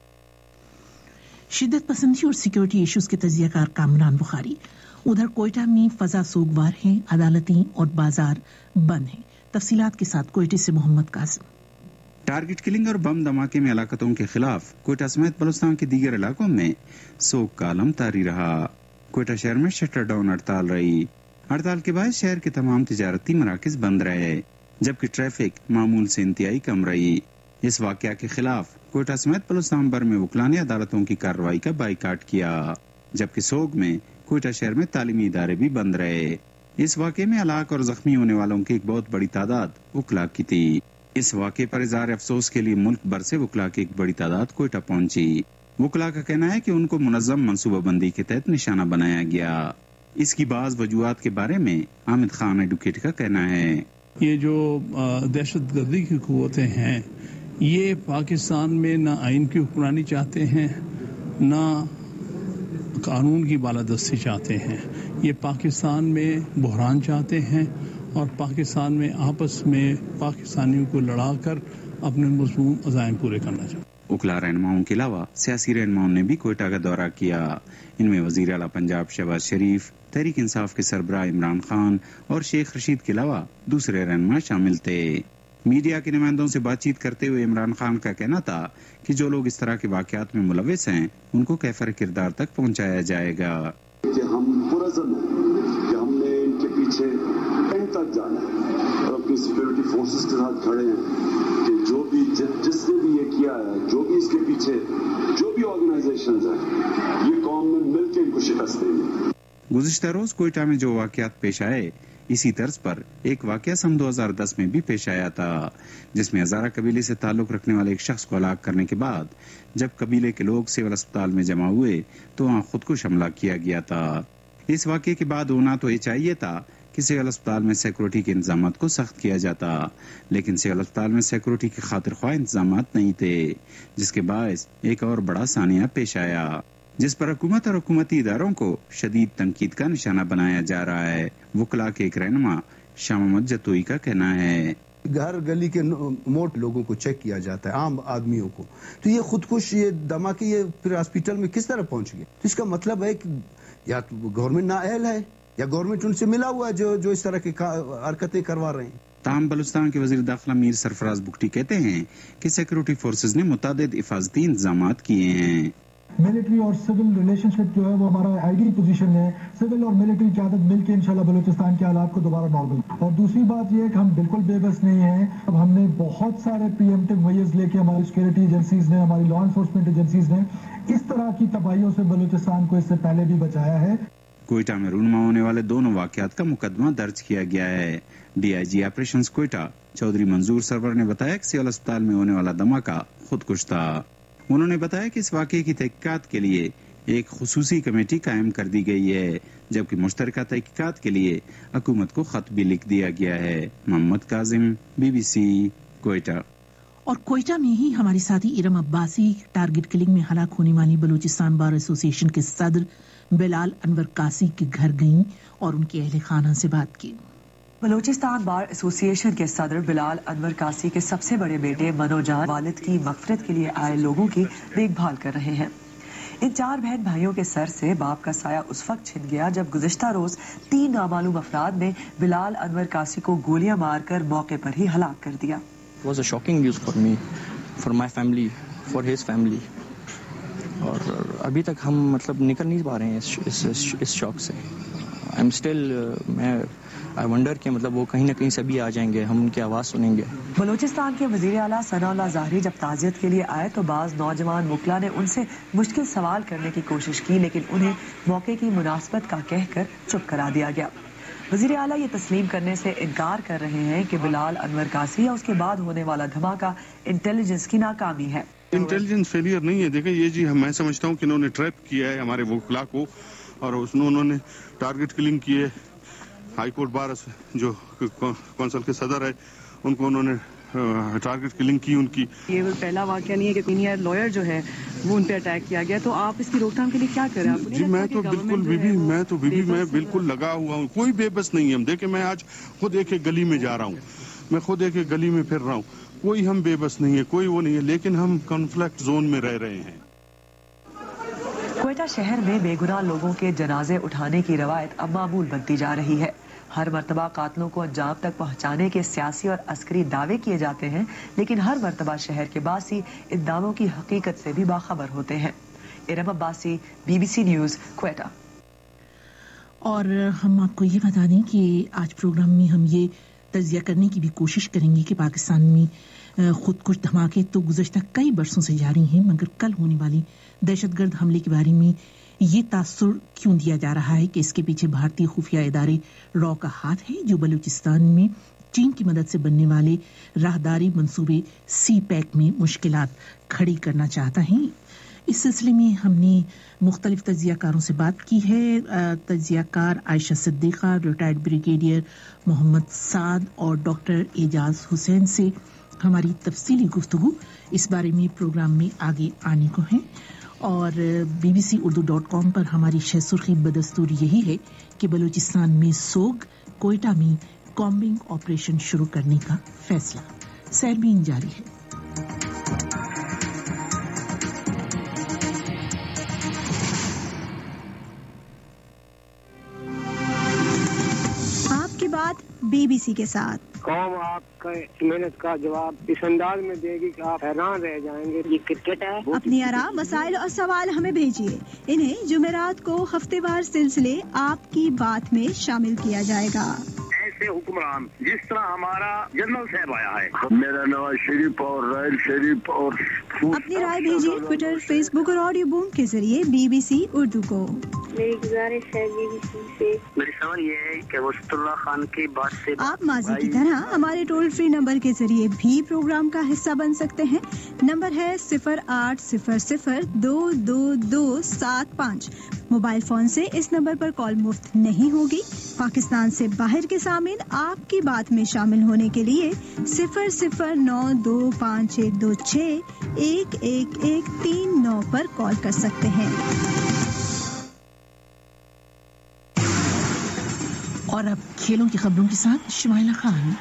شدت پسندی اور سیکیورٹی ایشوز کے تجزیہ کار کامران بخاری. ادھر کوئٹہ میں فضا سوگوار ہیں، عدالتیں اور بازار بند ہیں. تفصیلات کے ساتھ کوئٹہ سے محمد قاسم. ٹارگٹ کلنگ اور بم دھماکے میں ہلاکتوں کے خلاف کوئٹہ سمیت بلوچستان کے دیگر علاقوں میں سوگ کا عالم طاری رہا. کوئٹہ شہر میں شٹر ڈاؤن ہڑتال رہی. ہڑتال کے باعث شہر کے تمام تجارتی مراکز بند رہے، جبکہ ٹریفک معمول سے انتہائی کم رہی. اس واقعہ کے خلاف کوئٹہ سمیت بلوچستان بھر میں وکلاء نے عدالتوں کی کارروائی کا بائیکاٹ کیا، جبکہ سوگ میں کوئٹہ شہر میں تعلیمی ادارے بھی بند رہے. اس واقعے میں ہلاک اور زخمی ہونے والوں کی ایک بہت بڑی تعداد وکلاء کی تھی۔ اس واقعے پر اظہار افسوس کے لیے ملک بھر سے وکلاء کی ایک بڑی تعداد کوئٹہ پہنچی۔ وکلاء کا کہنا ہے کہ ان کو منظم منصوبہ بندی کے تحت نشانہ بنایا گیا۔ اس کی بعض وجوہات کے بارے میں حامد خان ایڈوکیٹ کا کہنا ہے، یہ جو دہشت گردی کی قوتیں ہیں یہ پاکستان میں نہ آئین کی حکمرانی چاہتے ہیں نہ قانون کی بالادستی چاہتے ہیں، یہ پاکستان میں بحران چاہتے ہیں اور پاکستان میں آپس میں پاکستانیوں کو لڑا کر اپنے مضمون عزائم پورے کرنا چاہتے ہیں۔ وکلاء رہنماؤں کے علاوہ سیاسی رہنماؤں نے بھی کوئٹہ کا دورہ کیا۔ ان میں وزیر اعلیٰ پنجاب شہباز شریف، تحریک انصاف کے سربراہ عمران خان اور شیخ رشید کے علاوہ دوسرے رہنما شامل تھے۔ میڈیا کے نمائندوں سے بات چیت کرتے ہوئے عمران خان کا کہنا تھا کہ جو لوگ اس طرح کے واقعات میں ملوث ہیں ان کو کیفر کردار تک پہنچایا جائے گا۔ کہ ہم پرعزم ہیں کہ ہم نے ان کے پیچھے اینڈ تک جانا ہے اور اپنی سیکورٹی فورسز کے ساتھ کھڑے ہیں کہ جو بھی جس نے بھی یہ کیا ہے، جو بھی اس کے پیچھے جو بھی آرگنائزیشنز ہیں، یہ قوم میں مل کے ان کو شکست دیں گے۔ گزشتہ روز کوئٹہ میں جو واقعات پیش آئے اسی طرز پر ایک واقعہ سن 2010 میں بھی پیش آیا تھا، جس میں ہزارہ قبیلے سے تعلق رکھنے والے ایک شخص کو ہلاک کرنے کے بعد جب قبیلے کے لوگ سول اسپتال میں جمع ہوئے تو وہاں خودکش حملہ کیا گیا تھا۔ اس واقعے کے بعد ہونا تو یہ چاہیے تھا کہ سول اسپتال میں سیکورٹی کے انتظامات کو سخت کیا جاتا، لیکن سول اسپتال میں سیکورٹی کے خاطر خواہ انتظامات نہیں تھے، جس کے باعث ایک اور بڑا سانحہ پیش آیا جس پر حکومت اور حکومتی اداروں کو شدید تنقید کا نشانہ بنایا جا رہا ہے۔ وکلاء کے ایک رہنما شاہ محمد جتوئی کا کہنا ہے، ہر گلی کے موٹ لوگوں کو چیک کیا جاتا ہے، عام آدمیوں کو، تو یہ خودکش یہ دھماکے یہ پھر ہاسپٹل میں کس طرح پہنچ گئے؟ تو اس کا مطلب ہے کہ یا گورنمنٹ نااہل ہے یا گورنمنٹ ان سے ملا ہوا ہے جو اس طرح کی حرکتیں کروا رہے ہیں۔ تاہم بلوچستان کے وزیر داخلہ میر سرفراز بگٹی کہتے ہیں کہ سیکورٹی فورسز نے متعدد حفاظتی انتظامات کیے ہیں۔ ملٹری اور سول ریلیشن شپ جو ہے وہ ہمارا آئیڈیل پوزیشن ہے، سول اور ملٹری قیادت مل کے انشاءاللہ بلوچستان کے حالات کو دوبارہ نارمل۔ اور دوسری بات یہ ہے کہ ہم بالکل بے بس نہیں ہیں، اب ہم نے بہت سارے پری ایمپٹیو میئرز لے کے ہماری سیکورٹی ایجنسیز نے، ہماری لا انفورسمنٹ ایجنسیز نے اس طرح کی تباہیوں سے بلوچستان کو اس سے پہلے بھی بچایا ہے۔ کوئٹہ میں رونما ہونے والے دونوں واقعات کا مقدمہ درج کیا گیا ہے۔ D I G operations Quetta Chaudhry Manzoor Sarwar نے بتایا کہ سول اسپتال میں ہونے والا دھماکہ خودکش تھا۔ انہوں نے بتایا کہ اس واقعے کی تحقیقات کے لیے ایک خصوصی کمیٹی قائم کر دی گئی ہے، جبکہ مشترکہ تحقیقات کے لیے حکومت کو خط بھی لکھ دیا گیا ہے۔ محمد کاظم، BBC، کوئٹہ۔ اور کوئٹہ میں ہی ہمارے ساتھی ارم عباسی ٹارگٹ کلنگ میں ہلاک ہونے والی بلوچستان بار ایسوسی ایشن کے صدر بلال انور قاسی کے گھر گئیں اور ان کے اہل خانہ سے بات کی۔ بلوچستان بار ایسوسی ایشن کے صدر بلال انور قاسی کے سب سے بڑے بیٹے منوجان والد کی مغفرت کے لیے آئے لوگوں کی دیکھ بھال کر رہے ہیں۔ ان 4 بہن بھائیوں کے سر سے باپ کا سایہ اس وقت چھن گیا جب گزشتہ روز 3 نامعلوم افراد نے بلال انور قاسی کو گولیاں مار کر موقع پر ہی ہلاک کر دیا۔ It was a shocking news for me, for my family, for his family. اور ابھی تک ہم نکل نہیں پا رہے ہیں اس شوق سے۔ I'm still I wonder کہ وہ کہیں نہ کہیں سے بھی آ جائیں گے، ہم ان کی آواز سنیں گے۔ بلوچستان کے وزیر اعلیٰ ثناء اللہ ظاہری جب تعزیت کے لیے آئے تو بعض نوجوان وکلاء نے ان سے مشکل سوال کرنے کی کوشش کی، لیکن انہیں موقع کی مناسبت کا کہہ کر چپ کرا دیا گیا۔ وزیر اعلیٰ یہ تسلیم کرنے سے انکار کر رہے ہیں کہ بلال انور قاسی یا اس کے بعد ہونے والا دھماکہ انٹیلیجنس کی ناکامی ہے۔ انٹیلیجنس فیلئر نہیں ہے، دیکھیں یہ جی میں سمجھتا ہوں کہ انہوں نے ٹریپ کیا ہے ہمارے وکلاء کو، اور انہوں نے ٹارگٹ کلنگ کی ہے۔ ہائی کورٹ بار جو کونسل کے صدر ہے ان کو انہوں نے ٹارگٹ کلنگ کی ان کی۔ یہ پہلا واقعہ نہیں ہے کہ سینئر لائر جو ہے وہ ان پہ اٹیک کیا گیا، تو آپ اس کی روک تھام کے لیے کیا کریں؟ جی میں تو بالکل لگا ہوا ہوں، کوئی بے بس نہیں ہے۔ دیکھیں میں آج خود ایک گلی میں جا رہا ہوں، میں خود ایک گلی میں پھر رہا ہوں، کوئی ہم بے بس نہیں ہے، کوئی وہ نہیں ہے، لیکن ہم کنفلکٹ زون میں رہ رہے ہیں۔ کوئٹہ شہر میں بے گناہ لوگوں کے جنازے اٹھانے کی روایت اب معمول بنتی جا رہی ہے۔ ہر مرتبہ قاتلوں کو انجام تک پہنچانے کے سیاسی اور عسکری دعوے کیے جاتے ہیں، لیکن ہر مرتبہ شہر کے باسی ان دعووں کی حقیقت سے بھی باخبر ہوتے ہیں۔ Iram Abbasi, BBC news, Quetta. اور ہم آپ کو یہ بتا دیں کہ آج پروگرام میں ہم یہ تجزیہ کرنے کی بھی کوشش کریں گے کہ پاکستان میں خودکش دھماکے تو گزشتہ کئی برسوں سے جاری ہیں، مگر کل ہونے والی دہشت گرد حملے کے بارے میں ये तासुर क्यों दिया जा रहा है कि इसके पीछे भारतीय खुफिया इदारे रॉ का हाथ है, जो बलूचिस्तान में चीन की मदद से बनने वाले राहदारी मंसूबे सी पैक में मुश्किलात खड़ी करना चाहता है। इस सिलसिले में हमने मुख्तलिफ तज्जियाकारों से बात की है। तज्जियाकार आयशा सिद्दीक़ा, रिटायर्ड ब्रिगेडियर मोहम्मद साद और डॉक्टर एजाज हुसैन से हमारी तफसीली गुफ्तगू इस बारे में प्रोग्राम में आगे आने को है। और bbcurdu.com पर हमारी शह सुर्खी बदस्तूर यही है कि बलूचिस्तान में सोग, कोयटा में कॉम्बिंग ऑपरेशन शुरू करने का फैसला। सैरबीन जारी है। आपकी बात BBC के साथ। कौम आपका मेहनत का जवाब इस अंदाज में देगी कि आप हैरान रह जाएंगे। ये क्रिकेट है। अपनी आरा, मसाइल और सवाल हमें भेजिए। इन्हें जुमेरात को हफ्तेवार सिलसिले आपकी बात में शामिल किया जाएगा। ऐसे हुक्मरान जिस तरह हमारा जनरल साहब आया है। मेरा नवाज शरीफ और रायल शरीफ और अपनी राय भेजिए ट्विटर, फेसबुक और ऑडियो बूम के जरिए BBC उर्दू को। मेरी गुजारिश है BBC से, मेरी सवाल ये है कि वस्तुल्लाह खान की बात से आप माजी की तरह हमारे टोल फ्री नंबर के जरिए भी प्रोग्राम का हिस्सा बन सकते हैं। नंबर है 0800-222-75। मोबाइल फोन से इस नंबर पर कॉल मुफ्त नहीं होगी। पाकिस्तान से बाहर के सामीन आपकी बात में शामिल होने के लिए 009251261139 पर कॉल कर सकते हैं। और अब खेलों की खबरों के साथ Shumaila Khan.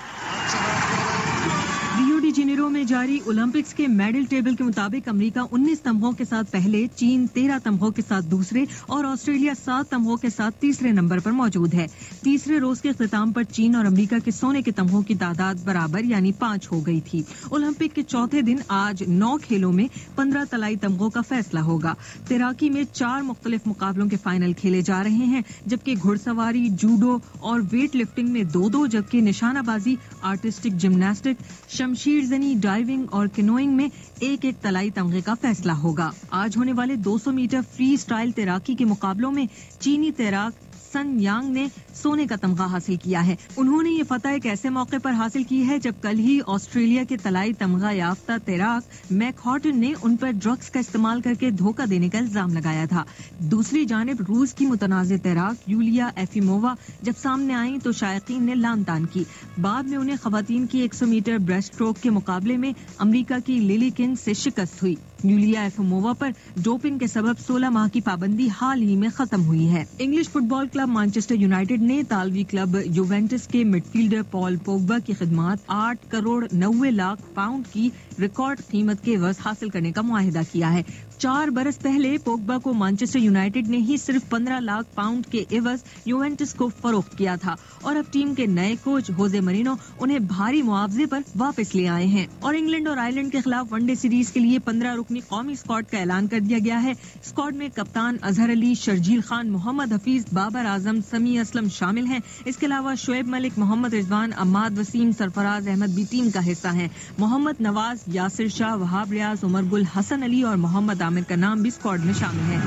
Rio de Janeiro में जारी ओलंपिक्स के मेडल टेबल के मुताबिक अमेरिका 19 तमगों के साथ पहले, चीन 13 तमगों के साथ दूसरे और ऑस्ट्रेलिया 7 तमगों के साथ तीसरे नंबर पर मौजूद है। तीसरे रोज के इख्तिताम पर चीन और अमेरिका के सोने के तमगों की तादाद बराबर यानी 5 हो गई थी। ओलंपिक के चौथे दिन आज 9 खेलों में 15 तलाई तमगों का फैसला होगा। तैराकी में 4 मुख्तलिफ मुकाबलों के फाइनल खेले जा रहे हैं, जबकि घुड़सवारी, जूडो और वेट लिफ्टिंग में 2-2, जबकि निशानाबाजी, आर्टिस्टिक जिम्नास्टिक, शमशीर जनी, डाइविंग और किनोइंग में 1-1 तलाई तमगे का फैसला होगा। आज होने वाले 200 मीटर फ्री स्टाइल तैराकी के मुकाबलों में चीनी तैराक सन यांग ने सोने का तमगा हासिल किया है। उन्होंने ये फतह एक ऐसे मौके पर हासिल की है जब कल ही ऑस्ट्रेलिया के तलाई तमगा याफ्ता तैराक मैक हॉर्टन ने उन पर ड्रग्स का इस्तेमाल करके धोखा देने का इल्जाम लगाया था। दूसरी जानिब रूस की मुतनाज़ तैराक यूलिया एफिमोवा जब सामने आई तो शायकीन ने लान तान की। बाद में उन्हें खवातीन की 100 मीटर ब्रेस्ट स्ट्रोक के मुकाबले में अमेरिका की लिली किंग से शिकस्त हुई। यूलिया एफिमोवा पर डोपिंग के सबब 16 माह की पाबंदी हाल ही में खत्म हुई है। English football club Manchester United ने इतालवी क्लब यूवेंटस के मिडफील्डर पॉल पोग्बा की खिदमत 8 करोड़ 90 लाख पाउंड की रिकॉर्ड कीमत के एवज हासिल करने का मुआहिदा किया है। 4 बरस पहले पोग्बा को मैनचेस्टर यूनाइटेड ने ही सिर्फ 15 लाख पाउंड के एवज यूवेंटस को फरोख्त किया था और अब टीम के नए कोच होजे मरीनो उन्हें भारी मुआवजे पर वापस ले आए हैं। और इंग्लैंड और आयरलैंड के खिलाफ वनडे सीरीज के लिए 15 रुकनी कौमी स्क्वाड का ऐलान कर दिया गया है। स्क्वाड में कप्तान अजहर अली, शर्जील खान, मोहम्मद हफीज, बाबर आजम, समी असलम शामिल हैं। इसके अलावा शुएब मलिक, मोहम्मद रिजवान, अम्माद वसीम, सरफराज अहमद भी टीम का हिस्सा हैं। मोहम्मद नवाज, यासिर शाह, वहाब रियाज, उमर गुल, हसन अली और मोहम्मद आमिर का नाम भी स्क्वाड में शामिल है।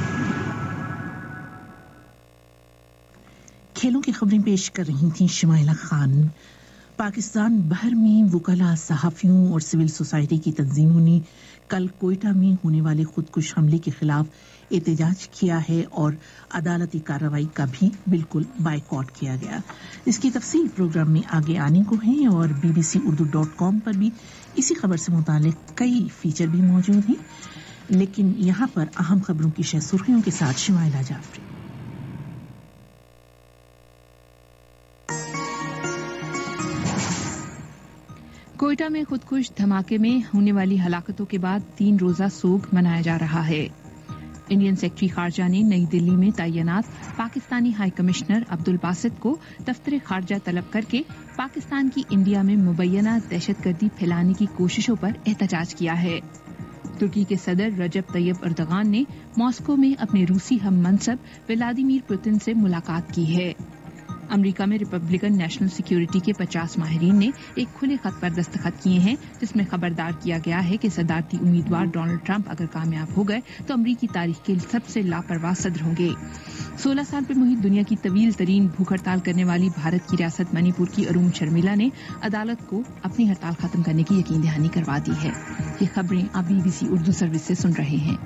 खेलों की खबरें पेश कर रही थी शिमाइला खान। पाकिस्तान भर में वकला, सहाफियों और सिविल सोसाइटी की तंजीमों ने कल कोयटा में होने वाले खुदकुश हमले के खिलाफ एहतजाज किया है और अदालती कार्रवाई का भी बिल्कुल बायकॉट किया गया। इसकी तफसील प्रोग्राम में आगे आने को है और bbcurdu.com पर भी इसी खबर से मुतालिक कई फीचर भी मौजूद हैं। लेकिन यहाँ पर अहम खबरों की शह सुर्खियों के साथ शिमाइला जाफरी। कोयटा में खुदकुश धमाके में होने वाली हलाकतों के बाद 3 रोजा सोग मनाया जा रहा है। इंडियन सेक्रेटरी खारजा ने नई दिल्ली में तैनात पाकिस्तानी हाई कमिश्नर अब्दुल बासित को दफ्तर खारजा तलब करके पाकिस्तान की इंडिया में मुबैना दहशतगर्दी फैलाने की कोशिशों पर एहतजाज किया है। तुर्की के सदर रजब तैयब अर्दगान ने मॉस्को में अपने रूसी हम मनसब व्लादिमीर पुतिन से मुलाकात की है। अमेरिका में रिपब्लिकन नेशनल सिक्योरिटी के 50 माहिरीन ने एक खुले खत पर दस्तखत किए हैं जिसमें खबरदार किया गया है कि सदारती उम्मीदवार डोनाल्ड ट्रंप अगर कामयाब हो गए तो अमरीकी तारीख के सबसे लापरवाह सदर होंगे। 16 साल पर मुहित दुनिया की तवील तरीन भूख हड़ताल करने वाली भारत की रियासत मणिपुर की अरुण शर्मिला ने अदालत को अपनी हड़ताल खत्म करने की यकीन दहानी करवा दी है। ये खबरें आप BBC उर्दू सर्विस से सुन रहे हैं।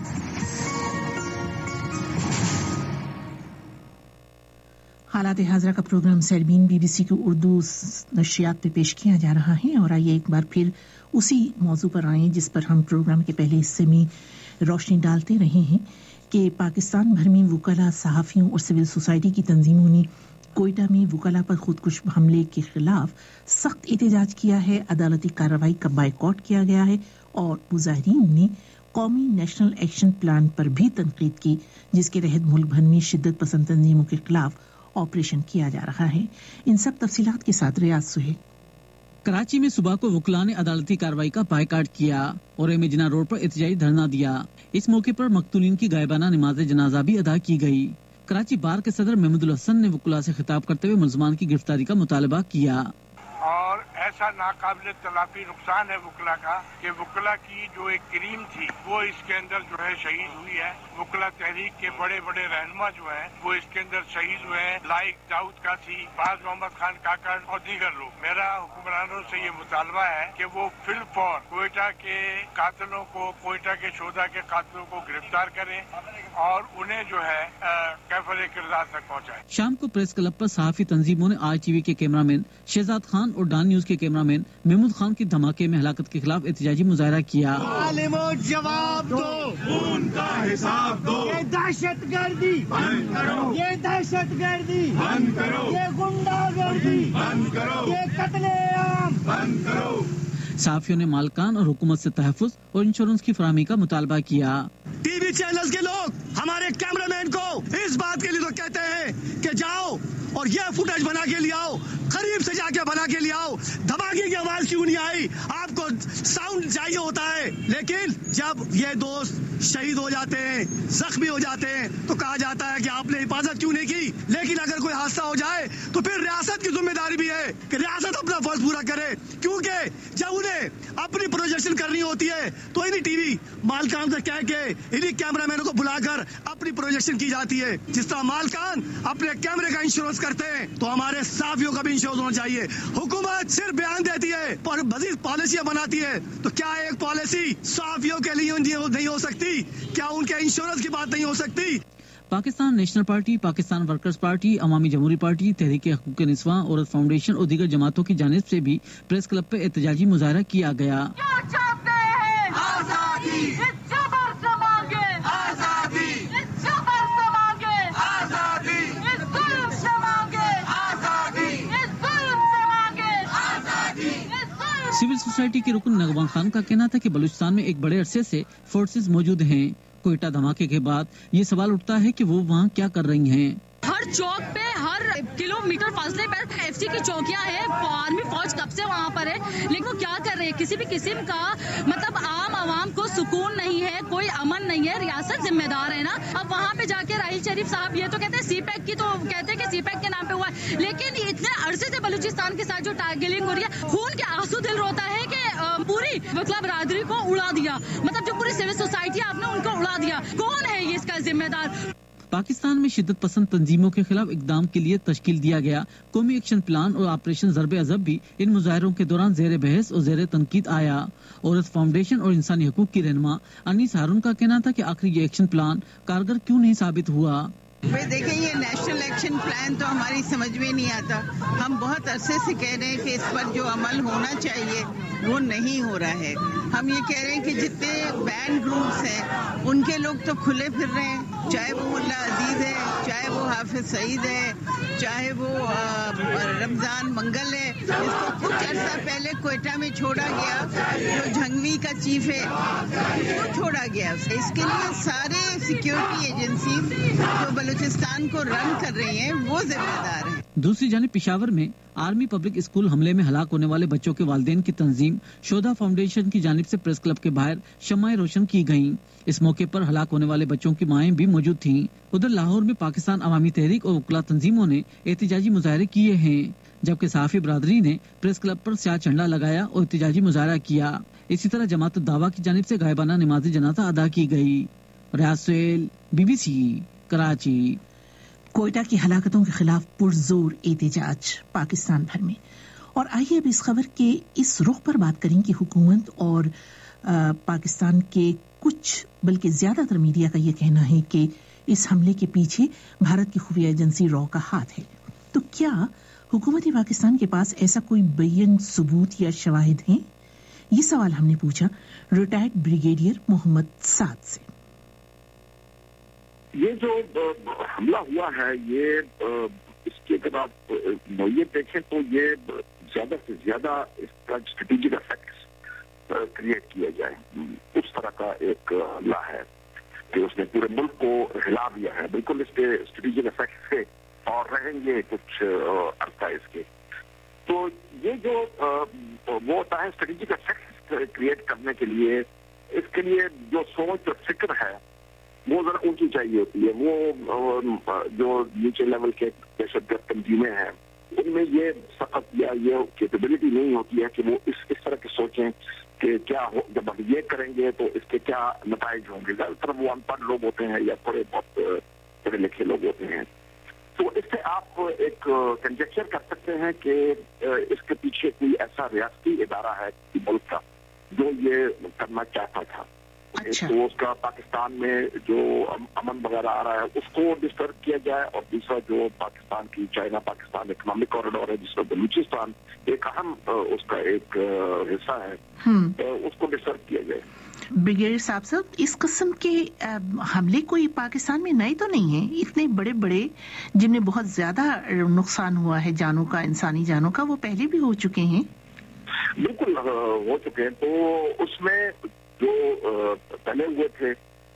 हालात हाज़रा का प्रोग्राम सरबीन BBC की उर्दू नशियात पे पेश किया जा रहा है और आइए एक बार फिर उसी मौजू पर आए जिस पर हम प्रोग्राम के पहले हिस्से में रोशनी डालते रहे हैं कि पाकिस्तान भर में वकला, सहाफ़ियों और सिविल सोसाइटी की तंजीमों ने कोयटा में वकला पर खुदकुश हमले के खिलाफ सख्त एहतजाज किया है। अदालती कार्रवाई का बायकॉट किया गया है और मुजाहिरीन ने कौमी नेशनल एक्शन प्लान पर भी तनकीद की जिसके तहत मुल्क भर में शिद्दत पसंद तंजीमों के खिलाफ ऑपरेशन किया जा रहा है। इन सब तफसीलात के साथ रियाज सुहेल। कराची में सुबह को वकला ने अदालती कार्रवाई का बायकॉट किया और एम जिना रोड पर एहतजाजी धरना दिया। इस मौके पर मकतूलीन की गायबाना नमाज जनाजा भी अदा की गई। कराची बार के सदर महमूदुल हसन ने वकला से खिताब करते हुए मुलजमान की गिरफ्तारी का मुतालबा किया। और ऐसा नाकाबिल तलाफी नुकसान है वकला का कि वकला की जो एक क्रीम थी वो इसके अंदर जो है शहीद हुई है। वकला तहरीक के बड़े बड़े रहनुमा जो हैं वो इसके अंदर शहीद हुए हैं, लाइक दाऊद कासी, बाज मोहम्मद खान काकड़ और दीगर लोग। मेरा हुक्मरानों से ये मुतालबा है कि वो फिल फौर कोयटा के कातिलों को, कोयटा के शोधा के कातिलों को गिरफ्तार करें और उन्हें जो है कैफरे किरदार तक पहुँचाएं। शाम को प्रेस क्लब पर सहाफी तंजीमों ने ITV के कैमरामैन शहजाद खान और डान न्यूज के कैमरामैन महमूद खान की धमाके में हलाकत के खिलाफ एहतजाजी मुजाहरा किया। जवाब दो, उनका हिसाब दो, ये दहशतगर्दी बंद करो, ये दहशतगर्दी बंद करो, ये गुंडागर्दी बंद करो, ये कत्लेआम बंद करो। सहाफियों ने मालकान और हुकूमत से तहफ़्फ़ुज़ और इंश्योरेंस की फराहमी का मुतालबा किया। टीवी चैनल्स के लोग हमारे कैमरामैन को इस बात के लिए तो कहते हैं कि जाओ और ये फुटेज बना के ले आओ, करीब से जाके बना के ले आओ। धमाके की आवाज क्यों नहीं आई? आपको साउंड चाहिए होता है, लेकिन जब ये दोस्त शहीद हो जाते हैं, जख्मी हो जाते हैं, तो कहा जाता है कि आपने हिफाजत क्यों नहीं की। लेकिन अगर कोई हादसा हो जाए तो फिर रियासत की जिम्मेदारी भी है कि रियासत अपना फर्ज पूरा करे, क्योंकि जब उन्हें अपनी प्रोजेक्शन करनी होती है तो इन्हीं टीवी मालकान से कह के इन्हीं कैमरामैनों को बुलाकर अपनी प्रोजेक्शन की जाती है। जिस तरह मालकान अपने कैमरे का इंश्योरेंस करते हैं तो हमारे साफियों का भी इंश्योरेंस होना चाहिए। हुकूमत सिर्फ बयान देती है पर मजीद पॉलिसियां बनाती है, तो क्या एक पॉलिसी साफियों के लिए नहीं हो सकती? क्या उनके इंश्योरेंस की बात नहीं हो सकती? Pakistan national party, Pakistan workers party, Awami Jamhoori party, तहरीक हकूक़ निस्वां, औरत फाउंडेशन और दीगर जमातों की जानिब से भी प्रेस क्लब पे एहतजाजी मुजाहरा किया गया। सिविल सोसाइटी के रुकन नगवान खान का कहना था कि बलूचिस्तान में एक बड़े अरसे से फोर्सेस मौजूद हैं। कोयटा धमाके के बाद ये सवाल उठता है कि वो वहाँ क्या कर रही हैं। हर चौक पे, हर किलोमीटर फासले पर FC की चौकियां हैं, आर्मी फौज कब से वहाँ पर है, लेकिन वो क्या कर रहे हैं? किसी भी किस्म का मतलब आम आवाम को सुकून नहीं है, कोई अमन नहीं है। रियासत जिम्मेदार है ना। अब वहाँ पे जाके राहिल शरीफ साहब ये तो कहते हैं CPEC की, तो कहते हैं कि CPEC के नाम पे हुआ है, लेकिन इतने अरसे से बलूचिस्तान के साथ जो टारगेटिंग हो रही है, खून के आंसू दिल रोता है कि पूरी वकला बरादरी को उड़ा दिया, मतलब जो पूरी सिविल सोसाइटी आपने उनको उड़ा दिया। कौन है ये इसका जिम्मेदार? पाकिस्तान में शिद्दत पसंद तंजीमों के खिलाफ इकदाम के लिए तश्कील दिया गया कौमी एक्शन प्लान और ऑपरेशन ज़रबे अज़ब भी इन मुजाहरों के दौरान ज़ेर बहस और ज़ेर तनकीद आया। औरत फाउंडेशन और इंसानी हकूक़ की रहनुमा अनीस हारून का कहना था कि आखिर ये एक्शन प्लान कारगर क्यों नहीं साबित हुआ। देखें, ये नेशनल एक्शन प्लान तो हमारी समझ में नहीं आता। हम बहुत अरसे से कह रहे हैं कि इस पर जो अमल होना चाहिए वो नहीं हो रहा है। हम ये कह रहे हैं कि जितने बैन ग्रुप्स हैं उनके लोग तो खुले फिर रहे हैं, चाहे वो मुल्ला अजीज है, चाहे वो हाफिज सईद है, चाहे वो रमजान मंगल है। इसको कुछ अर्सा पहले कोयटा में छोड़ा गया, जो झंगवी का चीफ है वो छोड़ा गया। इसके लिए सारे सिक्योरिटी एजेंसी जो बलूचिस्तान को रन कर रही हैं वो जिम्मेदार हैं। दूसरी जानिब पिशावर में आर्मी पब्लिक स्कूल हमले में हलाक होने वाले बच्चों के वालिदैन की तंजीम शोधा फाउंडेशन की जानिब से प्रेस क्लब के बाहर शम्माएं रोशन की गईं। इस मौके पर हलाक होने वाले बच्चों की माएं भी मौजूद थीं। उधर लाहौर में पाकिस्तान अवामी तहरीक और वकला तंजीमों ने एहतजाजी मुजाहरे किए हैं, जबकि सहाफी बरादरी ने प्रेस क्लब पर स्याह झंडा लगाया और एहतजाजी मुजाहरा किया। इसी तरह जमात दावा की जानिब से गायबाना नमाज जनाजा अदा की गई। रियाज सुहेल, BBC, कराची। कोयटा की हलाकतों के खिलाफ पुरजोर एहतजाज पाकिस्तान भर में। और आइए अब इस खबर के इस रुख पर बात करें कि हुकूमत और पाकिस्तान के कुछ बल्कि ज्यादातर मीडिया का यह कहना है कि इस हमले के पीछे भारत की खुफिया एजेंसी रॉ का हाथ है। तो क्या हुकूमती पाकिस्तान के पास ऐसा कोई बेयन सबूत या शवाहिद हैं? ये सवाल हमने पूछा रिटायर्ड ब्रिगेडियर मोहम्मद साद से। ये जो हमला हुआ है, ये इसके अगर आप नोयत देखें तो ये ज्यादा से ज्यादा इसका स्ट्रेटेजिक इफेक्ट्स क्रिएट किया जाए, उस तरह का एक हमला है कि उसने पूरे मुल्क को हिला दिया है। बिल्कुल इसके स्ट्रेटेजिक इफेक्ट्स थे और रहेंगे कुछ अरसा इसके। तो ये जो वो होता है स्ट्रेटेजिक इफेक्ट्स क्रिएट करने के लिए, इसके लिए जो सोच और फिक्र है वो जरा ऊंची चाहिए होती है। वो जो नीचे लेवल के दहशतगर्द तंजीमें हैं उनमें ये सख्त या ये कैपेबिलिटी नहीं होती है कि वो इस तरह के सोचें कि क्या हो, जब हम ये करेंगे तो इसके क्या नताइज होंगे। ज्यादातर वो अनपढ़ लोग होते हैं या थोड़े बहुत पढ़े लिखे लोग होते हैं। तो इससे आप एक कंजेक्चर कर सकते हैं कि इसके पीछे कोई ऐसा रियासती इदारा है मुल्क का जो ये करना चाहता था। अच्छा। तो उसका पाकिस्तान में जो अमन वगैरह आ रहा है उसको डिस्टर्ब किया जाए, और दूसरा जो पाकिस्तान की चाइना पाकिस्तान इकोनॉमिक कॉरिडोर है जिसमें बलूचिस्तान एक अहम उसका एक हिस्सा है, उसको डिस्टर्ब किया जाए। ब्रिगेडियर साहब, इस किस्म के हमले कोई पाकिस्तान में नए तो नहीं है? इतने बड़े बड़े जिनमें बहुत ज्यादा नुकसान हुआ है जानों का, इंसानी जानों का, वो पहले भी हो चुके हैं। बिल्कुल हो चुके हैं। तो उसमें जो पहले हुए थे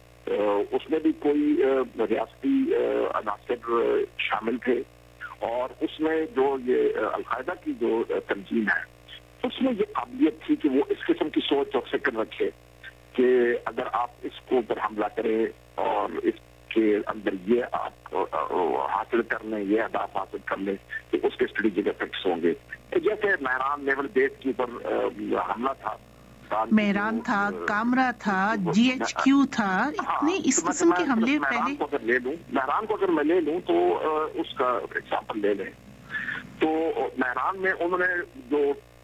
उसमें भी कोई रियासती अनासर शामिल थे, और उसमें जो ये अलकायदा की जो तंजीम है उसमें ये काबिलियत थी कि वो इस किस्म की सोच और फिक्र रखे कि अगर आप इसको ऊपर हमला करें और इसके अंदर ये आप हासिल कर लें, ये अहदाफ हासिल कर लें तो उसके स्ट्रेटेजिक इफेक्ट्स होंगे। जैसे महरान नेवल बेस के ऊपर हमला था, मेहरान था, कामरा था, GHQ था, इतने इस किस्म के हमले पहले। महरान को अगर मैं ले लूं तो उसका एग्जाम्पल ले लें तो महरान में उन्होंने जो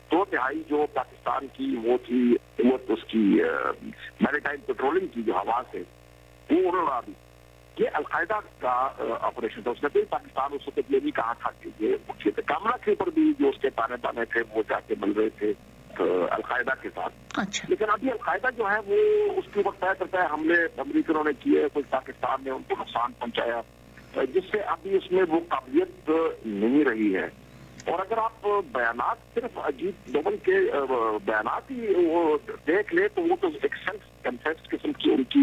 2/3 जो पाकिस्तान की वो थी वो उसकी मैरीटाइम पेट्रोलिंग की जो हवा से वो उड़ा दी। ये अलकायदा का ऑपरेशन था। उसने भी पाकिस्तान उस वक्त ये भी कहा था कि ये मुख्य थे। कामरा के ऊपर भी जो उसके ताने बाने थे वो जाके मिल रहे थे अलकायदा के साथ। अच्छा। लेकिन अभी अलकायदा जो है वो उसके ऊपर तय करता है हमले अमरीकनों ने किए, कोई पाकिस्तान ने उनको नुकसान पहुंचाया, जिससे अभी उसमें वो काबिलियत नहीं रही है। और अगर आप बयानात सिर्फ अजीत डोवल के बयानात ही वो देख ले तो वो तो एक सेल्फ कन्फेस्ड किस्म की उनकी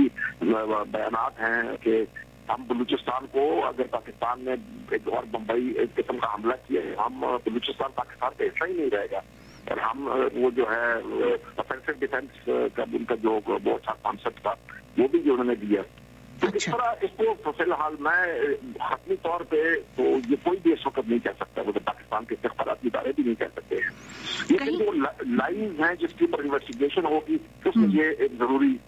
बयानात हैं कि हम बलूचिस्तान को अगर पाकिस्तान ने एक और बम्बई एक किस्म का हमला किया है, हम बलूचिस्तान पाकिस्तान का हिस्सा ही नहीं रहेगा, और हम वो जो है ऑफेंसिव डिफेंस का उनका जो बहुत अच्छा कॉन्सेप्ट था वो भी जो उन्होंने दिया। तो इस तरह इसको फिलहाल मैं हतमी तौर पे तो ये कोई भी इस वक्त नहीं कह सकता, वो तो पाकिस्तान के इख्तियाराती इदारे भी नहीं कह सकते हैं। लेकिन जो लाइन है जिसके ऊपर इन्वेस्टिगेशन होगी उसमें ये एक जरूरी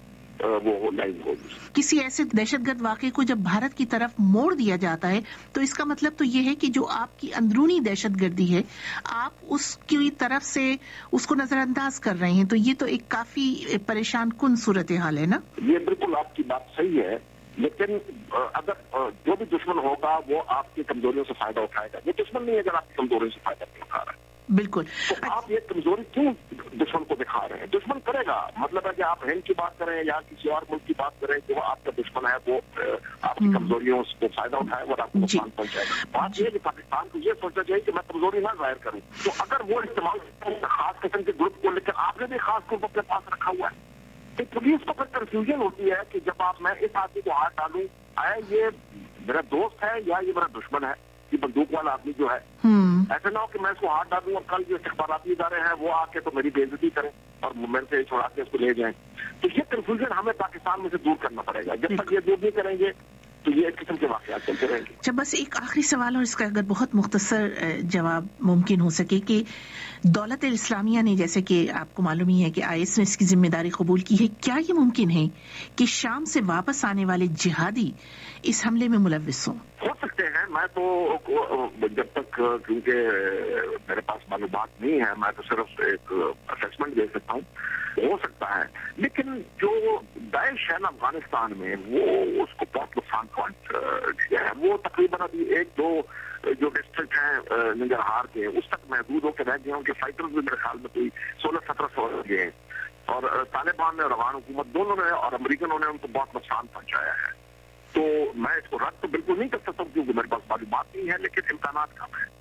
वो लाइन होगी। किसी ऐसे दहशतगर्द वाक़े को जब भारत की तरफ मोड़ दिया जाता है तो इसका मतलब तो ये है कि जो आपकी अंदरूनी दहशतगर्दी है आप उसकी तरफ से उसको नजरअंदाज कर रहे हैं, तो ये तो एक काफी परेशान कुन सूरत हाल है ना। ये बिल्कुल आपकी बात सही है, लेकिन अगर जो भी दुश्मन होगा वो आपकी कमजोरियों से फायदा उठाएगा। वो दुश्मन नहीं है अगर आपकी कमजोरियों से फायदा नहीं उठा रहा है। बिल्कुल। तो आप ये कमजोरी क्यों दुश्मन को दिखा रहे हैं? दुश्मन करेगा, मतलब है कि आप हिंद की बात करें या किसी और मुल्क की बात करें, जो आपका दुश्मन है वो आपकी कमजोरियों को फायदा उठाए और आपको नुकसान पहुंचाएगा। बात यह कि पाकिस्तान को ये सोचना चाहिए कि मैं कमजोरी ना जाहिर करूं, तो अगर वो इस्तेमाल खास किस्म के ग्रुप को लेकर आपने भी खास ग्रुप अपने पास रखा हुआ है, तो पुलिस को फिर कंफ्यूजन होती है कि जब आप मैं इस आदमी को हाथ डालूं, आए ये मेरा दोस्त है या ये मेरा दुश्मन है। یہ بندوق والا آدمی جو ہے، ایسا نہ ہو کہ میں اس کو ہاتھ ڈالوں اور کل جو استخباراتی ادارے ہیں وہ آ کے تو میری بے عزتی کریں اور میرے سے چھوڑا کے اس کو لے جائیں. تو یہ کنفیوژن ہمیں پاکستان میں سے دور کرنا پڑے گا. جب تک یہ دور نہیں کریں گے تو یہ ایک قسم کے واقعات چلتے رہیں گے. جب بس ایک آخری سوال اور اس کا اگر بہت مختصر جواب ممکن ہو سکے کہ دولت اسلامیہ نے جیسے کہ آپ کو معلوم ہی ہے کہ IS نے اس کی ذمہ داری قبول کی ہے، کیا یہ ممکن ہے کہ شام سے واپس آنے والے جہادی اس حملے میں ملوث ہوں؟ ہو سکتے ہیں. میں تو جب تک کیونکہ میرے پاس معلومات نہیں ہے، میں تو صرف ایک اسسمنٹ دے سکتا ہوں. ہو سکتا ہے، لیکن جو داعش ہے نا افغانستان میں وہ اس کو بہت نقصان پہنچ گیا ہے. وہ تقریباً ابھی 1-2 جو ڈسٹرکٹ ہیں ننگرہار کے اس تک محدود ہو کے رہ گئے. ان کے فائٹرز بھی میرے خیال میں کوئی 16-17 ہو گئے ہیں. اور طالبان نے اور افغان حکومت دونوں نے اور امریکنوں نے ان کو بہت نقصان پہنچایا ہے. تو میں اس کو رد تو بالکل نہیں کر سکتا ہوں کیونکہ میرے پاس معلومات نہیں ہے، لیکن امکانات کم ہیں.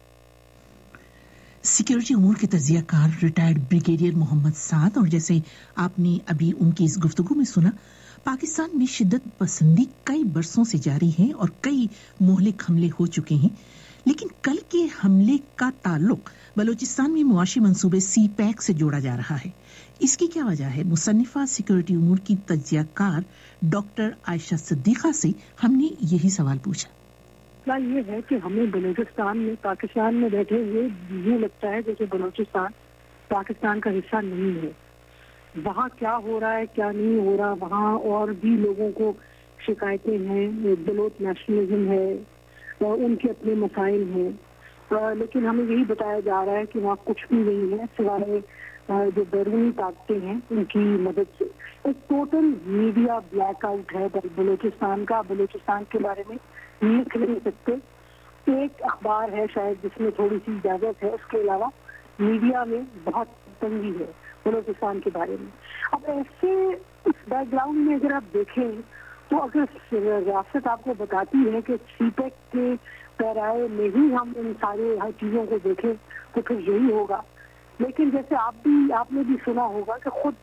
سیکیورٹی امور کے تجزیہ کار ریٹائرڈ بریگیڈیئر محمد سعد، اور جیسے آپ نے ابھی ان کی اس گفتگو میں سنا، پاکستان میں شدت پسندی کئی برسوں سے جاری ہے اور کئی مہلک حملے ہو چکے ہیں، لیکن کل کے حملے کا تعلق بلوچستان میں معاشی منصوبے سی پیک سے جوڑا جا رہا ہے. اس کی کیا وجہ ہے؟ مصنفہ سیکیورٹی امور کی تجزیہ کار ڈاکٹر عائشہ صدیقہ سے ہم نے یہی سوال پوچھا. یہ ہے کہ ہمیں بلوچستان میں پاکستان میں بیٹھے ہوئے یہ لگتا ہے جیسے بلوچستان پاکستان کا حصہ نہیں ہے. وہاں کیا ہو رہا ہے کیا نہیں ہو رہا، وہاں اور بھی لوگوں کو شکایتیں ہیں، بلوچ نیشنلزم ہے اور ان کے اپنے مسائل ہیں، لیکن ہمیں یہی بتایا جا رہا ہے کہ وہاں کچھ بھی نہیں ہے سوائے جو بیرونی طاقتیں ہیں ان کی مدد سے. ایک ٹوٹل میڈیا بلیک آؤٹ ہے بلوچستان کا. بلوچستان کے بارے میں لکھ نہیں سکتے. ایک اخبار ہے شاید جس میں تھوڑی سی اجازت ہے، اس کے علاوہ میڈیا میں بہت تنگی ہے بلوچستان کے بارے میں. اب ایسے اس بیک گراؤنڈ میں اگر آپ دیکھیں تو اگر ریاست آپ کو بتاتی ہے کہ سی پیک کے پیرائے میں ہی ہم ان سارے چیزوں کو دیکھیں تو پھر یہی ہوگا. لیکن جیسے آپ نے بھی سنا ہوگا کہ خود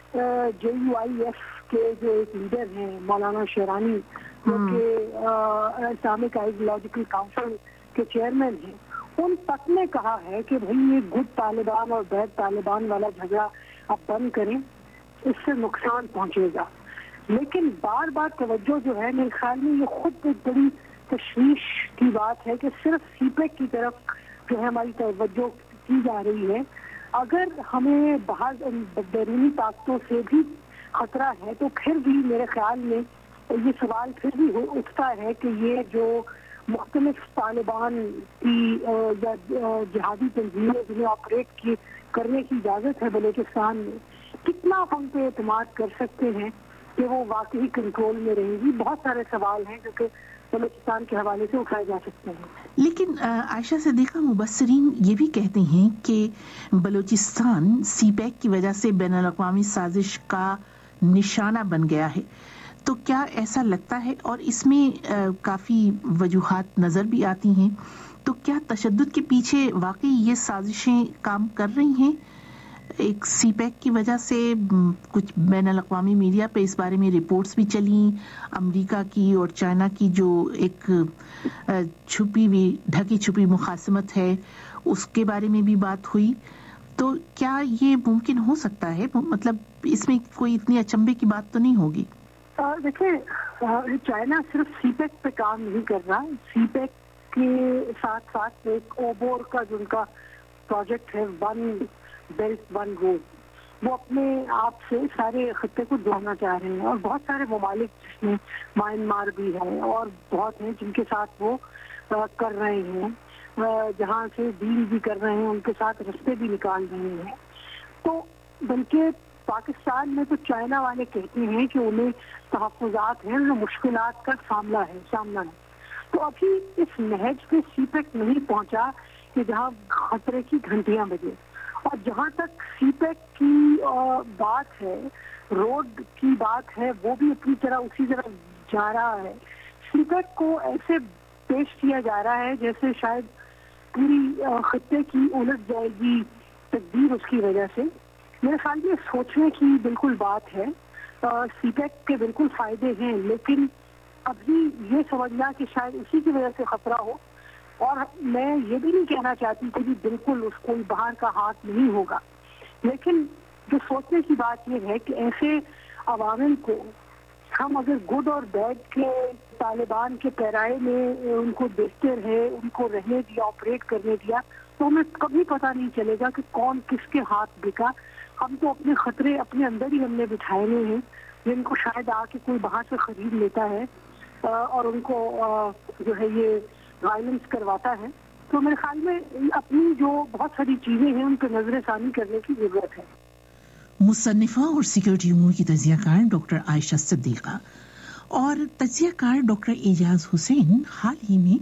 JUIF کے جو ایک لیڈر ہیں مولانا شیرانی جو کہ اسلامک آئیڈیالوجیکل کاؤنسل کے چیئرمین ہیں، ان تک نے کہا ہے کہ بھائی یہ گڈ طالبان اور بیڈ طالبان والا جھگڑا آپ بند کریں، اس سے نقصان پہنچے گا. لیکن بار بار توجہ جو ہے میرے خیال میں یہ خود ایک بڑی تشویش کی بات ہے کہ صرف سی پیک کی طرف جو ہے ہماری توجہ کی جا رہی ہے. اگر ہمیں باہر بیرونی طاقتوں سے بھی خطرہ ہے تو پھر بھی میرے خیال میں یہ سوال پھر بھی اٹھتا ہے کہ یہ جو مختلف طالبان کی یا جہادی تنظیمیں جنہیں آپریٹ کرنے کی اجازت ہے بلوچستان میں، کتنا ہم پہ اعتماد کر سکتے ہیں کہ وہ واقعی کنٹرول میں رہیں گی. بہت سارے سوال ہیں جو کہ بلوچستان کے حوالے سے اٹھائے جا سکتے ہیں. لیکن عائشہ صدیقہ، مبصرین یہ بھی کہتے ہیں کہ بلوچستان سی پیک کی وجہ سے بین الاقوامی سازش کا نشانہ بن گیا ہے، تو کیا ایسا لگتا ہے؟ اور اس میں کافی وجوہات نظر بھی آتی ہیں، تو کیا تشدد کے پیچھے واقعی یہ سازشیں کام کر رہی ہیں؟ ایک سی پیک کی وجہ سے کچھ بین الاقوامی میڈیا پہ اس بارے میں رپورٹس بھی چلیں، امریکہ کی اور چائنا کی جو ایک چھپی ہوئی ڈھکی چھپی مخاصمت ہے اس کے بارے میں بھی بات ہوئی. تو کیا یہ ممکن ہو سکتا ہے؟ مطلب اس میں کوئی اتنی اچنبے کی بات تو نہیں ہوگی؟ دیکھیں، چائنا صرف سی پیک پہ کام نہیں کر رہا. سی پیک کے ساتھ ساتھ ایک اوبور کا جو ان کا پروجیکٹ ہے، ون بیلٹ ون روڈ، وہ اپنے آپ سے سارے خطے کو جوڑنا چاہ رہے ہیں. اور بہت سارے ممالک جس میں میانمار بھی ہے اور بہت ہیں جن کے ساتھ وہ کر رہے ہیں، جہاں سے ڈیل بھی کر رہے ہیں، ان کے ساتھ رستے بھی نکال رہے ہیں. تو بلکہ پاکستان میں تو چائنا والے کہتے ہیں کہ انہیں تحفظات ہیں، انہیں مشکلات کا سامنا ہے. تو ابھی اس نہج پہ سی پیک نہیں پہنچا کہ جہاں خطرے کی گھنٹیاں بجے. اور جہاں تک سی پیک کی بات ہے، روڈ کی بات ہے، وہ بھی اپنی طرح اسی طرح جا رہا ہے. سی پیک کو ایسے پیش کیا جا رہا ہے جیسے شاید پوری خطے کی الٹ جائے گی تقدیر اس کی وجہ سے. میرے خیال میں سوچنے کی بالکل بات ہے. سی پیک کے بالکل فائدے ہیں، لیکن ابھی یہ سمجھنا کہ شاید اسی کی وجہ سے خطرہ ہو اور میں یہ بھی نہیں کہنا چاہتی کہ جی بالکل اس کوئی باہر کا ہاتھ نہیں ہوگا، لیکن جو سوچنے کی بات یہ ہے کہ ایسے عوامل کو ہم اگر گڈ اور بیڈ کے طالبان کے پیرائے میں ان کو دیکھتے رہے، ان کو رہنے دیا، آپریٹ کرنے دیا، تو ہمیں کبھی پتہ نہیں چلے گا کہ کون کس کے ہاتھ بکا. ہم تو اپنے خطرے اپنے اندر ہی ہم نے بٹھائے ہوئے ہیں، جن کو شاید آ کے کوئی باہر سے خرید لیتا ہے اور ان کو جو ہے یہ وائلنس کرواتا ہے. تو میرے خیال میں اپنی جو بہت ساری چیزیں ہیں ان پہ نظر ثانی کرنے کی ضرورت ہے. مصنفہ اور سیکورٹی امور کی تجزیہ کار ڈاکٹر عائشہ صدیقہ اور تجزیہ کار ڈاکٹر اعجاز حسین حال ہی میں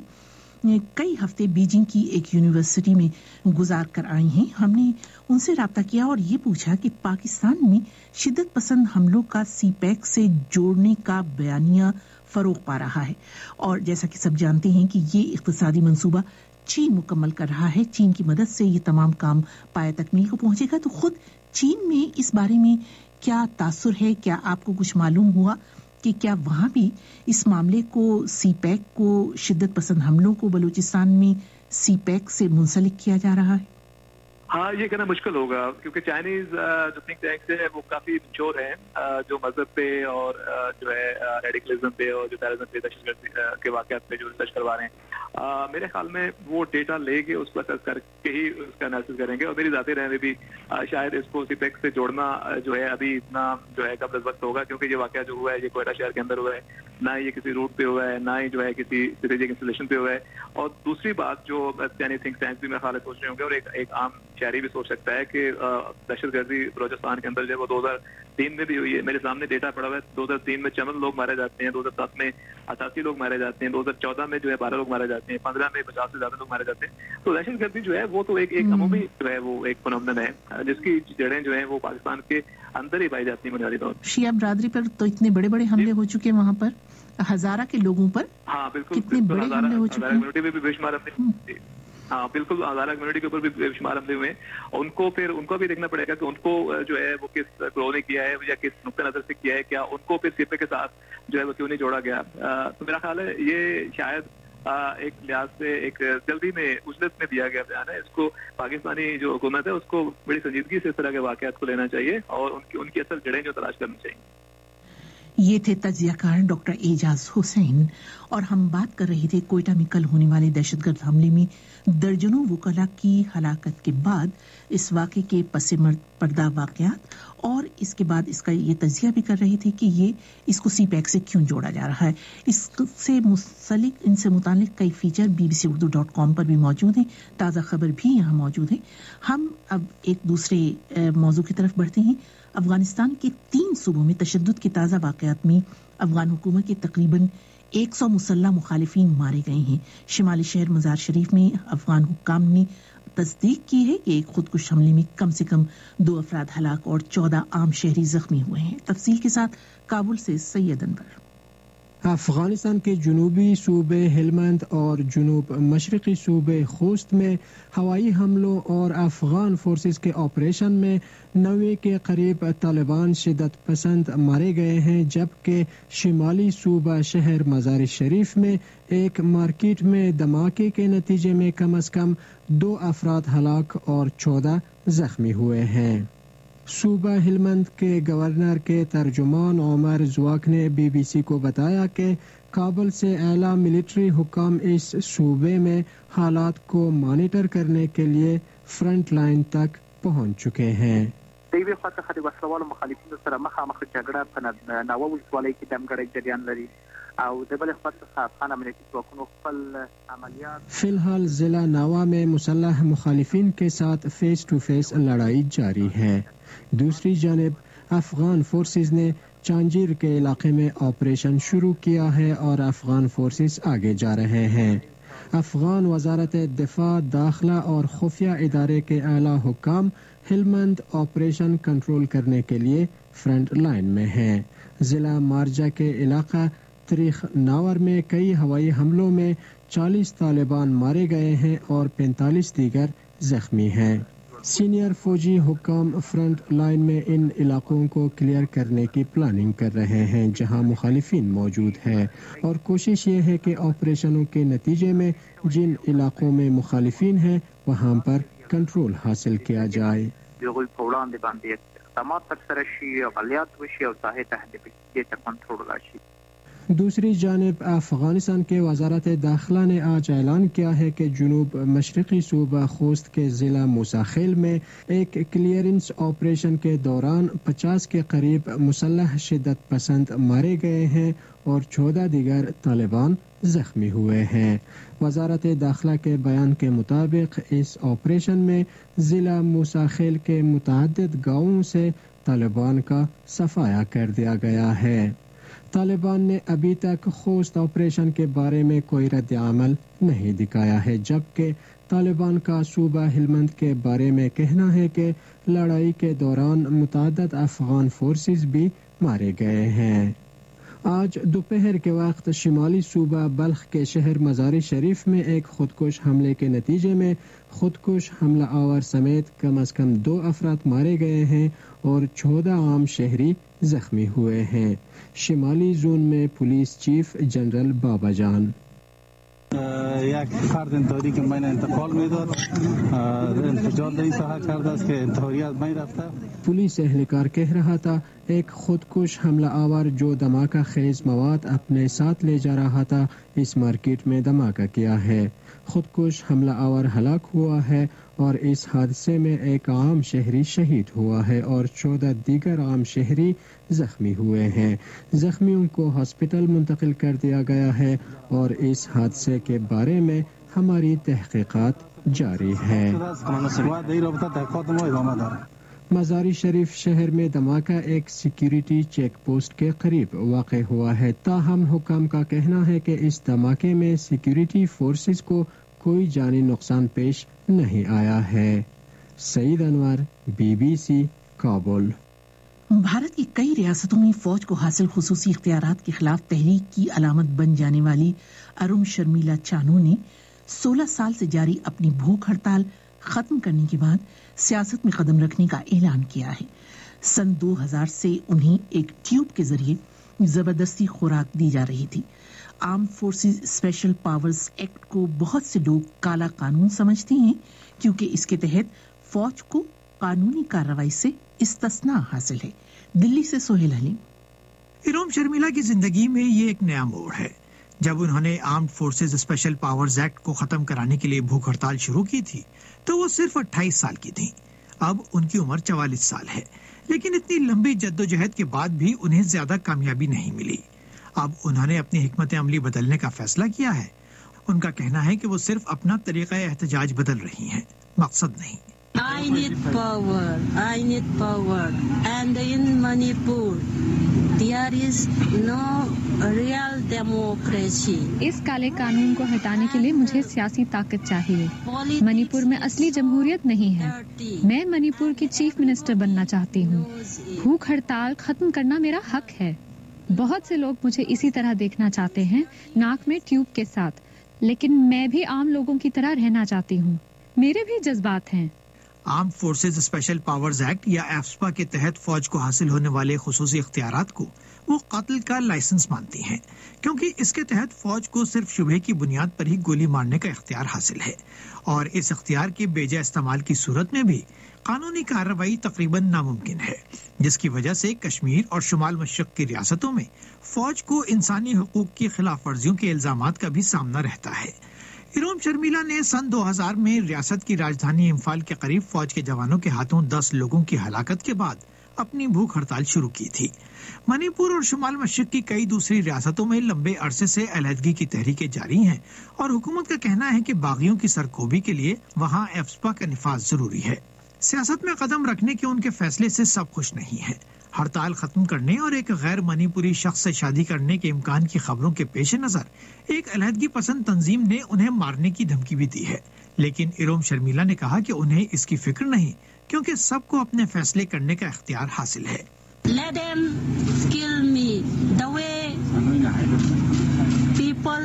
کئی ہفتے بیجنگ کی ایک یونیورسٹی میں گزار کر آئی ہیں. ہم نے ان سے رابطہ کیا اور یہ پوچھا کہ پاکستان میں شدت پسند حملوں کا سی پیک سے جوڑنے کا بیانیہ فروغ پا رہا ہے، اور جیسا کہ سب جانتے ہیں کہ یہ اقتصادی منصوبہ چین مکمل کر رہا ہے. چین کی مدد سے یہ تمام کام پایہ تکمیل کو پہنچے گا. تو خود چین میں اس بارے میں کیا تاثر ہے؟ کیا آپ کو کچھ معلوم ہوا کہ کیا وہاں بھی اس معاملے کو سی پیک کو شدت پسند حملوں کو بلوچستان میں سی پیک سے منسلک کیا جا رہا ہے؟ ہاں، یہ کہنا مشکل ہوگا کیونکہ چائنیز جو تھنک ٹینکس ہیں وہ کافی مچور ہیں، جو مذہب پہ اور جو ہے ریڈیکلزم پہ اور جو ٹیررزم پہ دہشت گردی کے واقعات پہ جو ریسرچ کروا رہے ہیں. میرے خیال میں وہ ڈیٹا لے کے اس کو اسیس کر کے ہی اس کا انالیسس کریں گے. اور میری ذاتی رائے میں بھی شاید اس کو سی پیک سے جوڑنا جو ہے ابھی اتنا جو ہے قبل از وقت ہوگا، کیونکہ یہ واقعہ جو ہوا ہے یہ کوئٹہ شہر کے اندر ہوا ہے، نہ یہ کسی روٹ پہ ہوا ہے، نہ ہی جو ہے کسی اسٹریٹجک انسٹالیشن پہ ہوا ہے. اور دوسری بات جو یعنی تھنک ٹینکس بھی میرے خیال سوچ رہے ہوں گے اور ایک عام شہری بھی سوچ سکتا ہے کہ دہشت گردی بلوچستان کے اندر جو ہے وہ 2003 میں بھی ہوئی ہے. میرے سامنے ڈیٹا پڑا ہوا ہے، 2003 میں 54 لوگ مارے جاتے ہیں، 2007 میں 88 لوگ مارے جاتے ہیں، 2014 میں جو ہے 12 لوگ مارے جاتے ہیں، 15 میں 50 سے زیادہ لوگ مارے جاتے ہیں. تو دہشت گردی جو ہے وہ تو ایک عمومی جو ہے وہ ایک فنومنن ہے جس کی جڑیں جو ہیں وہ پاکستان کے اندر ہی پائی جاتی ہیں بنیادی طور پر. شیعہ برادری پر تو اتنے بڑے بڑے حملے ہو چکے ہیں، وہاں پر ہزارہ کے لوگوں پر ہاں بالکل کتنے بڑے حملے ہو چکے ہیں. کمیونٹی میں بھی بے شمار حملے، ہاں بالکل ہزارہ کمیونٹی کے اوپر بھی بے شمار حملے ہوئے ہیں. ان کو بھی دیکھنا پڑے گا کہ ان کو جو ہے وہ کس گروہ نے کیا ہے یا کس نقطۂ نظر سے کیا ہے، کیا ان کو پھر سپے کے ساتھ جو ہے وہ کیوں نہیں جوڑا گیا. تو میرا خیال ہے یہ شاید ایک لحاظ سے ایک جلدی میں اجلت میں دیا گیا بیان ہے. اس کو پاکستانی جو حکومت ہے اس کو بڑی سنجیدگی سے اس طرح کے واقعات کو لینا چاہیے اور ان کی اصل جڑیں جو تلاش کرنی چاہیے. یہ تھے تجزیہ کار ڈاکٹر اعجاز حسین اور ہم بات کر رہے تھے کوئٹہ میں کل ہونے والے دہشت گرد حملے میں درجنوں وکلاء کی ہلاکت کے بعد اس واقعے کے پس پردہ واقعات اور اس کے بعد اس کا یہ تجزیہ بھی کر رہے تھے کہ یہ اس کو سی پیک سے کیوں جوڑا جا رہا ہے. ان سے متعلق کئی فیچر bbcurdu.com پر بھی موجود ہیں، تازہ خبر بھی یہاں موجود ہے. ہم اب ایک دوسرے موضوع کی طرف بڑھتے ہیں. افغانستان کے 3 صوبوں میں تشدد کے تازہ واقعات میں افغان حکومت کے تقریباً 100 مسلح مخالفین مارے گئے ہیں. شمالی شہر مزار شریف میں افغان حکام نے تصدیق کی ہے کہ ایک خودکش حملے میں کم سے کم 2 افراد ہلاک اور 14 عام شہری زخمی ہوئے ہیں. تفصیل کے ساتھ کابل سے سید انور. افغانستان کے جنوبی صوبے ہلمند اور جنوب مشرقی صوبے خوست میں ہوائی حملوں اور افغان فورسز کے آپریشن میں 90 کے قریب طالبان شدت پسند مارے گئے ہیں، جبکہ شمالی صوبہ شہر مزار شریف میں ایک مارکیٹ میں دھماکے کے نتیجے میں کم از کم 2 افراد ہلاک اور 14 زخمی ہوئے ہیں. صوبہ ہلمند کے گورنر کے ترجمان عمر زواک نے بی بی سی کو بتایا کہ کابل سے اعلیٰ ملٹری حکام اس صوبے میں حالات کو مانیٹر کرنے کے لیے فرنٹ لائن تک پہنچ چکے ہیں. دیوی خاطر خدای وسلوال مخالفین سره مخامخ جګړه په ناوه ولسوالۍ کې دمګړی جریان لري او د بل خاطر افغان امنیتي ځواکونو خپل عملیات. فی الحال ضلع ناوا میں مسلح مخالفین کے ساتھ فیس ٹو فیس لڑائی جاری ہے. دوسری جانب افغان فورسز نے چانجیر کے علاقے میں آپریشن شروع کیا ہے اور افغان فورسز آگے جا رہے ہیں. افغان وزارت دفاع، داخلہ اور خفیہ ادارے کے اعلیٰ حکام ہلمند آپریشن کنٹرول کرنے کے لیے فرنٹ لائن میں ہیں. ضلع مارجہ کے علاقہ تریخ ناور میں کئی ہوائی حملوں میں 40 طالبان مارے گئے ہیں اور 45 دیگر زخمی ہیں. سینئر فوجی حکام فرنٹ لائن میں ان علاقوں کو کلیئر کرنے کی پلاننگ کر رہے ہیں جہاں مخالفین موجود ہیں، اور کوشش یہ ہے کہ آپریشنوں کے نتیجے میں جن علاقوں میں مخالفین ہیں وہاں پر کنٹرول حاصل کیا جائے۔ دوسری جانب افغانستان کے وزارت داخلہ نے آج اعلان کیا ہے کہ جنوب مشرقی صوبہ خوست کے ضلع موسی خیل میں ایک کلیئرنس آپریشن کے دوران 50 کے قریب مسلح شدت پسند مارے گئے ہیں اور 14 دیگر طالبان زخمی ہوئے ہیں۔ وزارت داخلہ کے بیان کے مطابق اس آپریشن میں ضلع موسی خیل کے متعدد گاؤں سے طالبان کا صفایا کر دیا گیا ہے۔ طالبان نے ابھی تک خوست آپریشن کے بارے میں کوئی رد عمل نہیں دکھایا ہے، جبکہ طالبان کا صوبہ ہلمند کے بارے میں کہنا ہے کہ لڑائی کے دوران متعدد افغان فورسز بھی مارے گئے ہیں۔ آج دوپہر کے وقت شمالی صوبہ بلخ کے شہر مزاری شریف میں ایک خودکش حملے کے نتیجے میں خودکش حملہ آور سمیت کم از کم 2 افراد مارے گئے ہیں اور 14 عام شہری زخمی ہوئے ہیں۔ شمالی زون میں پولیس چیف جنرل بابا جان یک فرد انتحاری که من انتقال میداد انفجار در این ساحه کرده است که انتحاری از من رفته۔ پولیس اہلکار کہہ رہا تھا ایک خودکش حملہ آور جو دھماکہ خیز مواد اپنے ساتھ لے جا رہا تھا اس مارکیٹ میں دھماکہ کیا ہے۔ خودکش حملہ آور ہلاک ہوا ہے اور اس حادثے میں ایک عام شہری شہید ہوا ہے اور 14 دیگر عام شہری زخمی ہوئے ہیں۔ زخمیوں کو ہاسپٹل منتقل کر دیا گیا ہے اور اس حادثے کے بارے میں ہماری تحقیقات جاری ہے۔ مزاری شریف شہر میں دھماکہ ایک سیکیورٹی چیک پوسٹ کے قریب واقع ہوا ہے، تاہم حکام کا کہنا ہے کہ اس دھماکے میں سیکیورٹی فورسز کو کوئی جانی نقصان پیش نہیں آیا ہے۔ سعید انور، BBC، کابل۔ بھارت کی کئی ریاستوں میں فوج کو حاصل خصوصی اختیارات کے خلاف تحریک کی علامت بن جانے والی ارون شرمیلا چانو نے 16 سال سے جاری اپنی بھوک ہڑتال ختم کرنے کے بعد سیاست میں قدم رکھنے کا اعلان کیا ہے۔ سن 2000 سے انہیں ایک ٹیوب کے ذریعے زبردستی خوراک دی جا رہی تھی۔ Arm forces special powers act کو بہت سے لوگ کالا قانون سمجھتے ہیں کیونکہ اس کے تحت فوج کو قانونی کارروائی سے استثناء حاصل ہے۔ دلی سے سہیل حلیم۔ ارون شرمیلا کی زندگی میں یہ ایک نیا موڑ ہے۔ جب انہوں نے armed forces special powers act کو ختم کرانے کے لیے بھوک ہڑتال شروع کی تھی تو وہ صرف 28 سال کی تھیں۔ اب ان کی عمر 44 سال ہے، لیکن اتنی لمبی جدوجہد کے بعد بھی انہیں زیادہ کامیابی نہیں ملی۔ اب انہوں نے اپنی حکمت عملی بدلنے کا فیصلہ کیا ہے۔ ان کا کہنا ہے کہ وہ صرف اپنا طریقہ احتجاج بدل رہی ہیں، مقصد نہیں۔ I need power. And in Manipur, there is no real democracy. اس کالے قانون کو ہٹانے کے لیے مجھے سیاسی طاقت چاہیے۔ منی پور میں اصلی جمہوریت نہیں ہے۔ میں منی پور کی چیف منسٹر بننا چاہتی ہوں۔ بھوک ہڑتال ختم کرنا میرا حق ہے۔ بہت سے لوگ مجھے اسی طرح دیکھنا چاہتے ہیں، ناک میں ٹیوب کے ساتھ، لیکن میں بھی عام لوگوں کی طرح رہنا چاہتی ہوں۔ میرے بھی جذبات ہیں۔ Arm forces special powers act یا ایفسپا کے تحت فوج کو حاصل ہونے والے خصوصی اختیارات کو وہ قتل کا لائسنس مانتی ہیں، کیونکہ اس کے تحت فوج کو صرف شبہ کی بنیاد پر ہی گولی مارنے کا اختیار حاصل ہے، اور اس اختیار کے بے جا استعمال کی صورت میں بھی قانونی کارروائی تقریباً ناممکن ہے، جس کی وجہ سے کشمیر اور شمال مشرق کی ریاستوں میں فوج کو انسانی حقوق کی خلاف ورزیوں کے الزامات کا بھی سامنا رہتا ہے۔ ارون شرمیلا نے سن 2000 میں ریاست کی راجدھانی امفال کے قریب فوج کے جوانوں کے ہاتھوں 10 لوگوں کی ہلاکت کے بعد اپنی بھوک ہڑتال شروع کی تھی۔ منی پور اور شمال مشرق کی کئی دوسری ریاستوں میں لمبے عرصے سے علیحدگی کی تحریکیں جاری ہیں، اور حکومت کا کہنا ہے کہ باغیوں کی سرکوبی کے لیے وہاں ایفسپا کا نفاذ ضروری ہے۔ سیاست میں قدم رکھنے کے ان کے فیصلے سے سب خوش نہیں ہیں۔ ہڑتال ختم کرنے اور ایک غیر منی پوری شخص سے شادی کرنے کے امکان کی خبروں کے پیش نظر ایک علیحدگی پسند تنظیم نے انہیں مارنے کی دھمکی بھی دی ہے، لیکن ارون شرمیلا نے کہا کہ انہیں اس کی فکر نہیں، کیونکہ سب کو اپنے فیصلے کرنے کا اختیار حاصل ہے۔ Let them kill me the way people India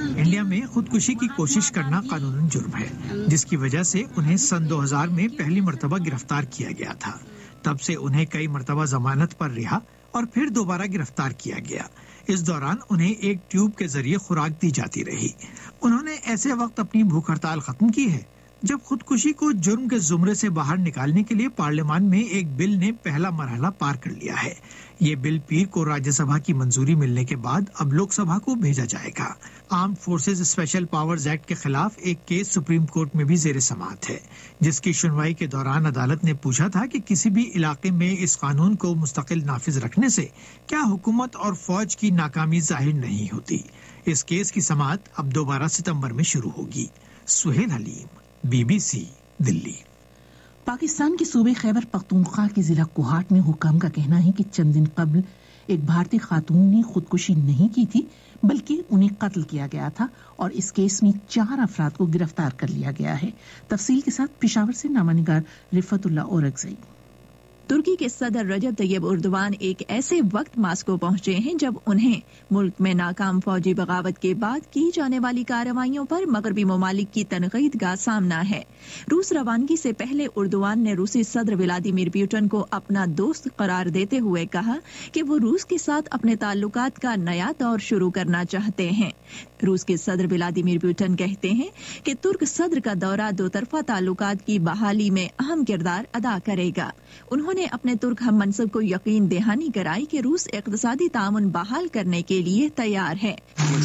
میں خودکشی کی کوشش کرنا قانوناً جرم ہے، جس کی وجہ سے انہیں سن 2000 میں پہلی مرتبہ گرفتار کیا گیا تھا۔ تب سے انہیں کئی مرتبہ ضمانت پر رہا اور پھر دوبارہ گرفتار کیا گیا۔ اس دوران انہیں ایک ٹیوب کے ذریعے خوراک دی جاتی رہی۔ انہوں نے ایسے وقت اپنی بھوک ہڑتال ختم کی ہے جب خودکشی کو جرم کے زمرے سے باہر نکالنے کے لیے پارلیمان میں ایک بل نے پہلا مرحلہ پار کر لیا ہے۔ یہ بل پیر کو راجیہ سبھا کی منظوری ملنے کے بعد اب لوک سبھا کو بھیجا جائے گا۔ Armed forces special powers act کے خلاف ایک کیس سپریم کورٹ میں بھی زیر سماعت ہے، جس کی سنوائی کے دوران عدالت نے پوچھا تھا کہ کسی بھی علاقے میں اس قانون کو مستقل نافذ رکھنے سے کیا حکومت اور فوج کی ناکامی ظاہر نہیں ہوتی۔ اس کیس کی سماعت اب دوبارہ ستمبر میں شروع ہوگی۔ سہیل حلیم، BBC دلی۔ پاکستان کے صوبے خیبر پختونخوا کے ضلع کوہاٹ میں حکام کا کہنا ہے کہ چند دن قبل ایک بھارتی خاتون نے خودکشی نہیں کی تھی بلکہ انہیں قتل کیا گیا تھا اور اس کیس میں 4 افراد کو گرفتار کر لیا گیا ہے۔ تفصیل کے ساتھ پشاور سے نامہ نگار رفعت اللہ اورگزئی۔ ترکی کے صدر رجب طیب اردوان ایک ایسے وقت ماسکو پہنچے ہیں جب انہیں ملک میں ناکام فوجی بغاوت کے بعد کی جانے والی کارروائیوں پر مغربی ممالک کی تنقید کا سامنا ہے۔ روس روانگی سے پہلے اردوان نے روسی صدر ولادیمیر پوٹن کو اپنا دوست قرار دیتے ہوئے کہا کہ وہ روس کے ساتھ اپنے تعلقات کا نیا دور شروع کرنا چاہتے ہیں۔ روس کے صدر ولادیمیر پوٹن کہتے ہیں کہ ترک صدر کا دورہ دو طرفہ تعلقات کی بحالی میں اہم کردار ادا کرے گا۔ انہوں نے اپنے ترک ہم منصب کو یقین دہانی کرائی کہ روس اقتصادی تعاون بحال کرنے کے لیے تیار ہے۔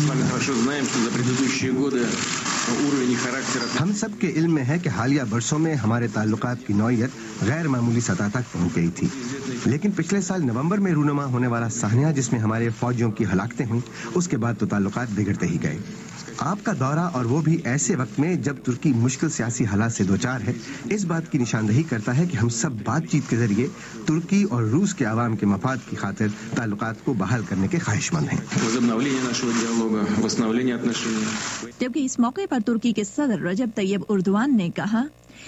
ہم سب کے علم میں ہے کہ حالیہ برسوں میں ہمارے تعلقات کی نوعیت غیر معمولی سطح تک پہنچ گئی تھی، لیکن پچھلے سال نومبر میں رونما ہونے والا سانحہ جس میں ہمارے فوجیوں کی ہلاکتیں ہوئیں، اس کے بعد تو تعلقات بگڑتے ہی گئے۔ آپ کا دورہ اور وہ بھی ایسے وقت میں جب ترکی مشکل سیاسی حالات سے دوچار ہے، اس بات کی نشاندہی کرتا ہے کہ ہم سب بات چیت کے ذریعے ترکی اور روس کے عوام کے مفاد کی خاطر تعلقات کو بحال کرنے کے خواہش مند ہیں۔ جبکہ اس موقع پر ترکی کے صدر رجب طیب اردوان نے کہا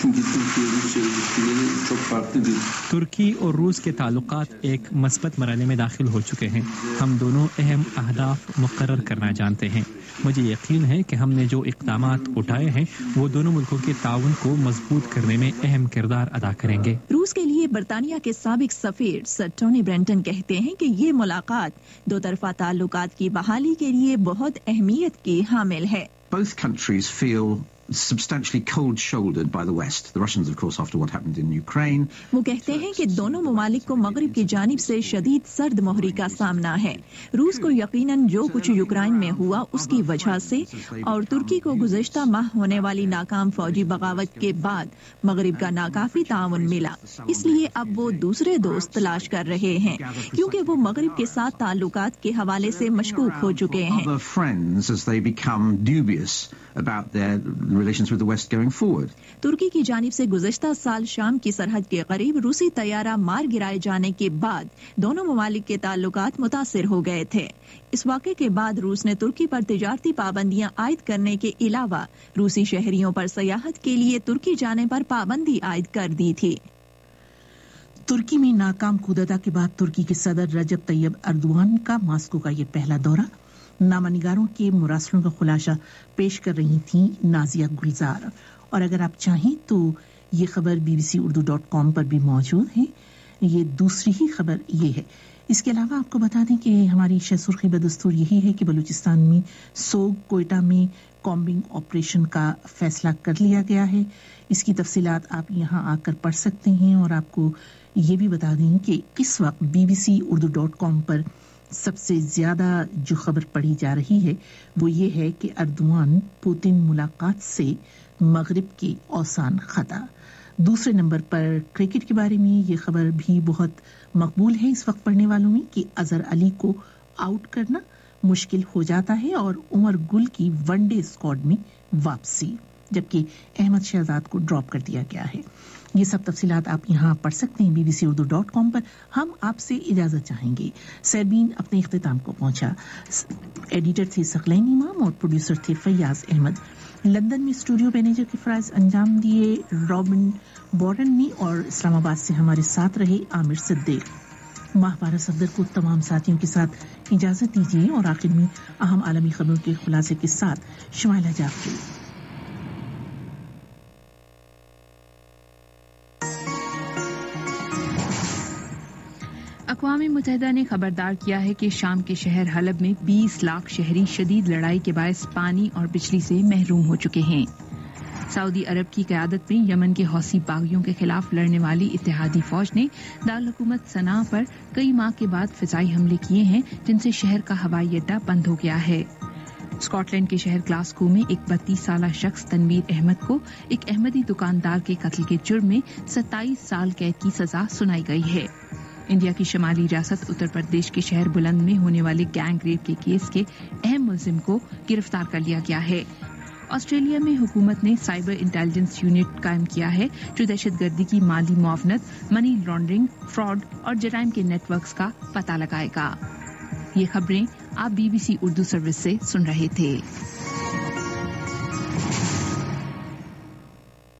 ترکی اور روس کے تعلقات ایک مثبت مرحلے میں داخل ہو چکے ہیں۔ ہم دونوں اہم اہداف مقرر کرنا جانتے ہیں۔ مجھے یقین ہے کہ ہم نے جو اقدامات اٹھائے ہیں وہ دونوں ملکوں کے تعاون کو مضبوط کرنے میں اہم کردار ادا کریں گے۔ روس کے لیے برطانیہ کے سابق سفیر سر ٹونی برینٹن کہتے ہیں کہ یہ ملاقات دو طرفہ تعلقات کی بحالی کے لیے بہت اہمیت کی حامل ہے۔ Both countries feel substantially cold-shouldered by the West. The Russians, of course, after what happened in Ukraine. وہ کہتے ہیں کہ دونوں ممالک کو مغرب کی جانب سے شدید سرد مہری کا سامنا ہے۔ روس کو یقیناً جو کچھ یوکرائن میں ہوا اس کی وجہ سے اور ترکی کو گزشتہ ماہ ہونے والی ناکام فوجی بغاوت کے بعد مغرب کا ناکافی تعاون ملا، اس لیے اب وہ دوسرے دوست تلاش کر رہے ہیں کیونکہ وہ مغرب کے ساتھ تعلقات کے حوالے سے مشکوک ہو چکے ہیں۔ ترکی کی جانب سے گزشتہ سال شام کی سرحد کے قریب روسی طیارہ مار گرائے جانے کے بعد دونوں ممالک کے تعلقات متاثر ہو گئے تھے۔ اس واقعے کے بعد روس نے ترکی پر تجارتی پابندیاں عائد کرنے کے علاوہ روسی شہریوں پر سیاحت کے لیے ترکی جانے پر پابندی عائد کر دی تھی۔ ترکی میں ناکام کودتا کے بعد ترکی کے صدر رجب طیب اردوان کا ماسکو کا یہ پہلا دورہ۔ نامہ نگاروں کے مراسلوں کا خلاصہ پیش کر رہی تھیں نازیہ گلزار، اور اگر آپ چاہیں تو یہ خبر bbc.urdu.com پر بھی موجود ہے۔ یہ دوسری ہی خبر یہ ہے۔ اس کے علاوہ آپ کو بتا دیں کہ ہماری شہ سرخی بدستور یہی ہے کہ بلوچستان میں سوگ کوئٹہ میں کامبنگ آپریشن کا فیصلہ کر لیا گیا ہے۔ اس کی تفصیلات آپ یہاں آ کر پڑھ سکتے ہیں، اور آپ کو یہ بھی بتا دیں کہ اس وقت bbc.urdu.com پر سب سے زیادہ جو خبر پڑھی جا رہی ہے وہ یہ ہے کہ اردوان پوتن ملاقات سے مغرب کے اوسان خطا۔ دوسرے نمبر پر کرکٹ کے بارے میں یہ خبر بھی بہت مقبول ہے اس وقت پڑھنے والوں میں کہ اظہر علی کو آؤٹ کرنا مشکل ہو جاتا ہے اور عمر گل کی ون ڈے اسکواڈ میں واپسی، جبکہ احمد شہزاد کو ڈراپ کر دیا گیا ہے۔ یہ سب تفصیلات آپ یہاں پڑھ سکتے ہیں bbc.urdu.com پر۔ ہم آپ سے اجازت چاہیں گے۔ سیربین اپنے اختتام کو پہنچا۔ ایڈیٹر تھے ثقلین امام اور پروڈیوسر تھے فیاض احمد۔ لندن میں اسٹوڈیو مینیجر کے فرائض انجام دیے رابن بورن نے، اور اسلام آباد سے ہمارے ساتھ رہے عامر صدیق۔ माहवारा सफदर को तमाम साथियों के साथ इजाजत दीजिए और आखिर में अहम आलमी खबरों के खुलासे के साथ शमाइला जाफरी। अक़वाम मुत्तहिदा ने खबरदार किया है कि शाम के शहर हलब में 20 लाख शहरी शदीद लड़ाई के बायस पानी और बिजली से महरूम हो चुके हैं। सऊदी अरब की क़यादत में यमन के हौसी बागियों के खिलाफ लड़ने वाली इत्तेहादी फौज ने दारुल हुकूमत सना पर कई माह के बाद फिज़ाई हमले किए हैं, जिनसे शहर का हवाई अड्डा बंद हो गया है। स्कॉटलैंड के शहर ग्लासगो में एक 32 साला शख्स तनवीर अहमद को एक अहमदी दुकानदार के कत्ल के जुर्म में 27 साल कैद की सजा सुनाई गई है। इंडिया की शमाली रियासत उत्तर प्रदेश के शहर बुलंद में होने वाले गैंग रेप के केस के अहम मुलजिम को गिरफ्तार कर लिया गया है। ऑस्ट्रेलिया में हुकूमत ने साइबर इंटेलिजेंस यूनिट कायम किया है जो दहशतगर्दी की माली मुआवनत, मनी लॉन्ड्रिंग, फ्रॉड और जराइम के नेटवर्क्स का पता लगाएगा। ये खबरें आप BBC उर्दू सर्विस से सुन रहे थे।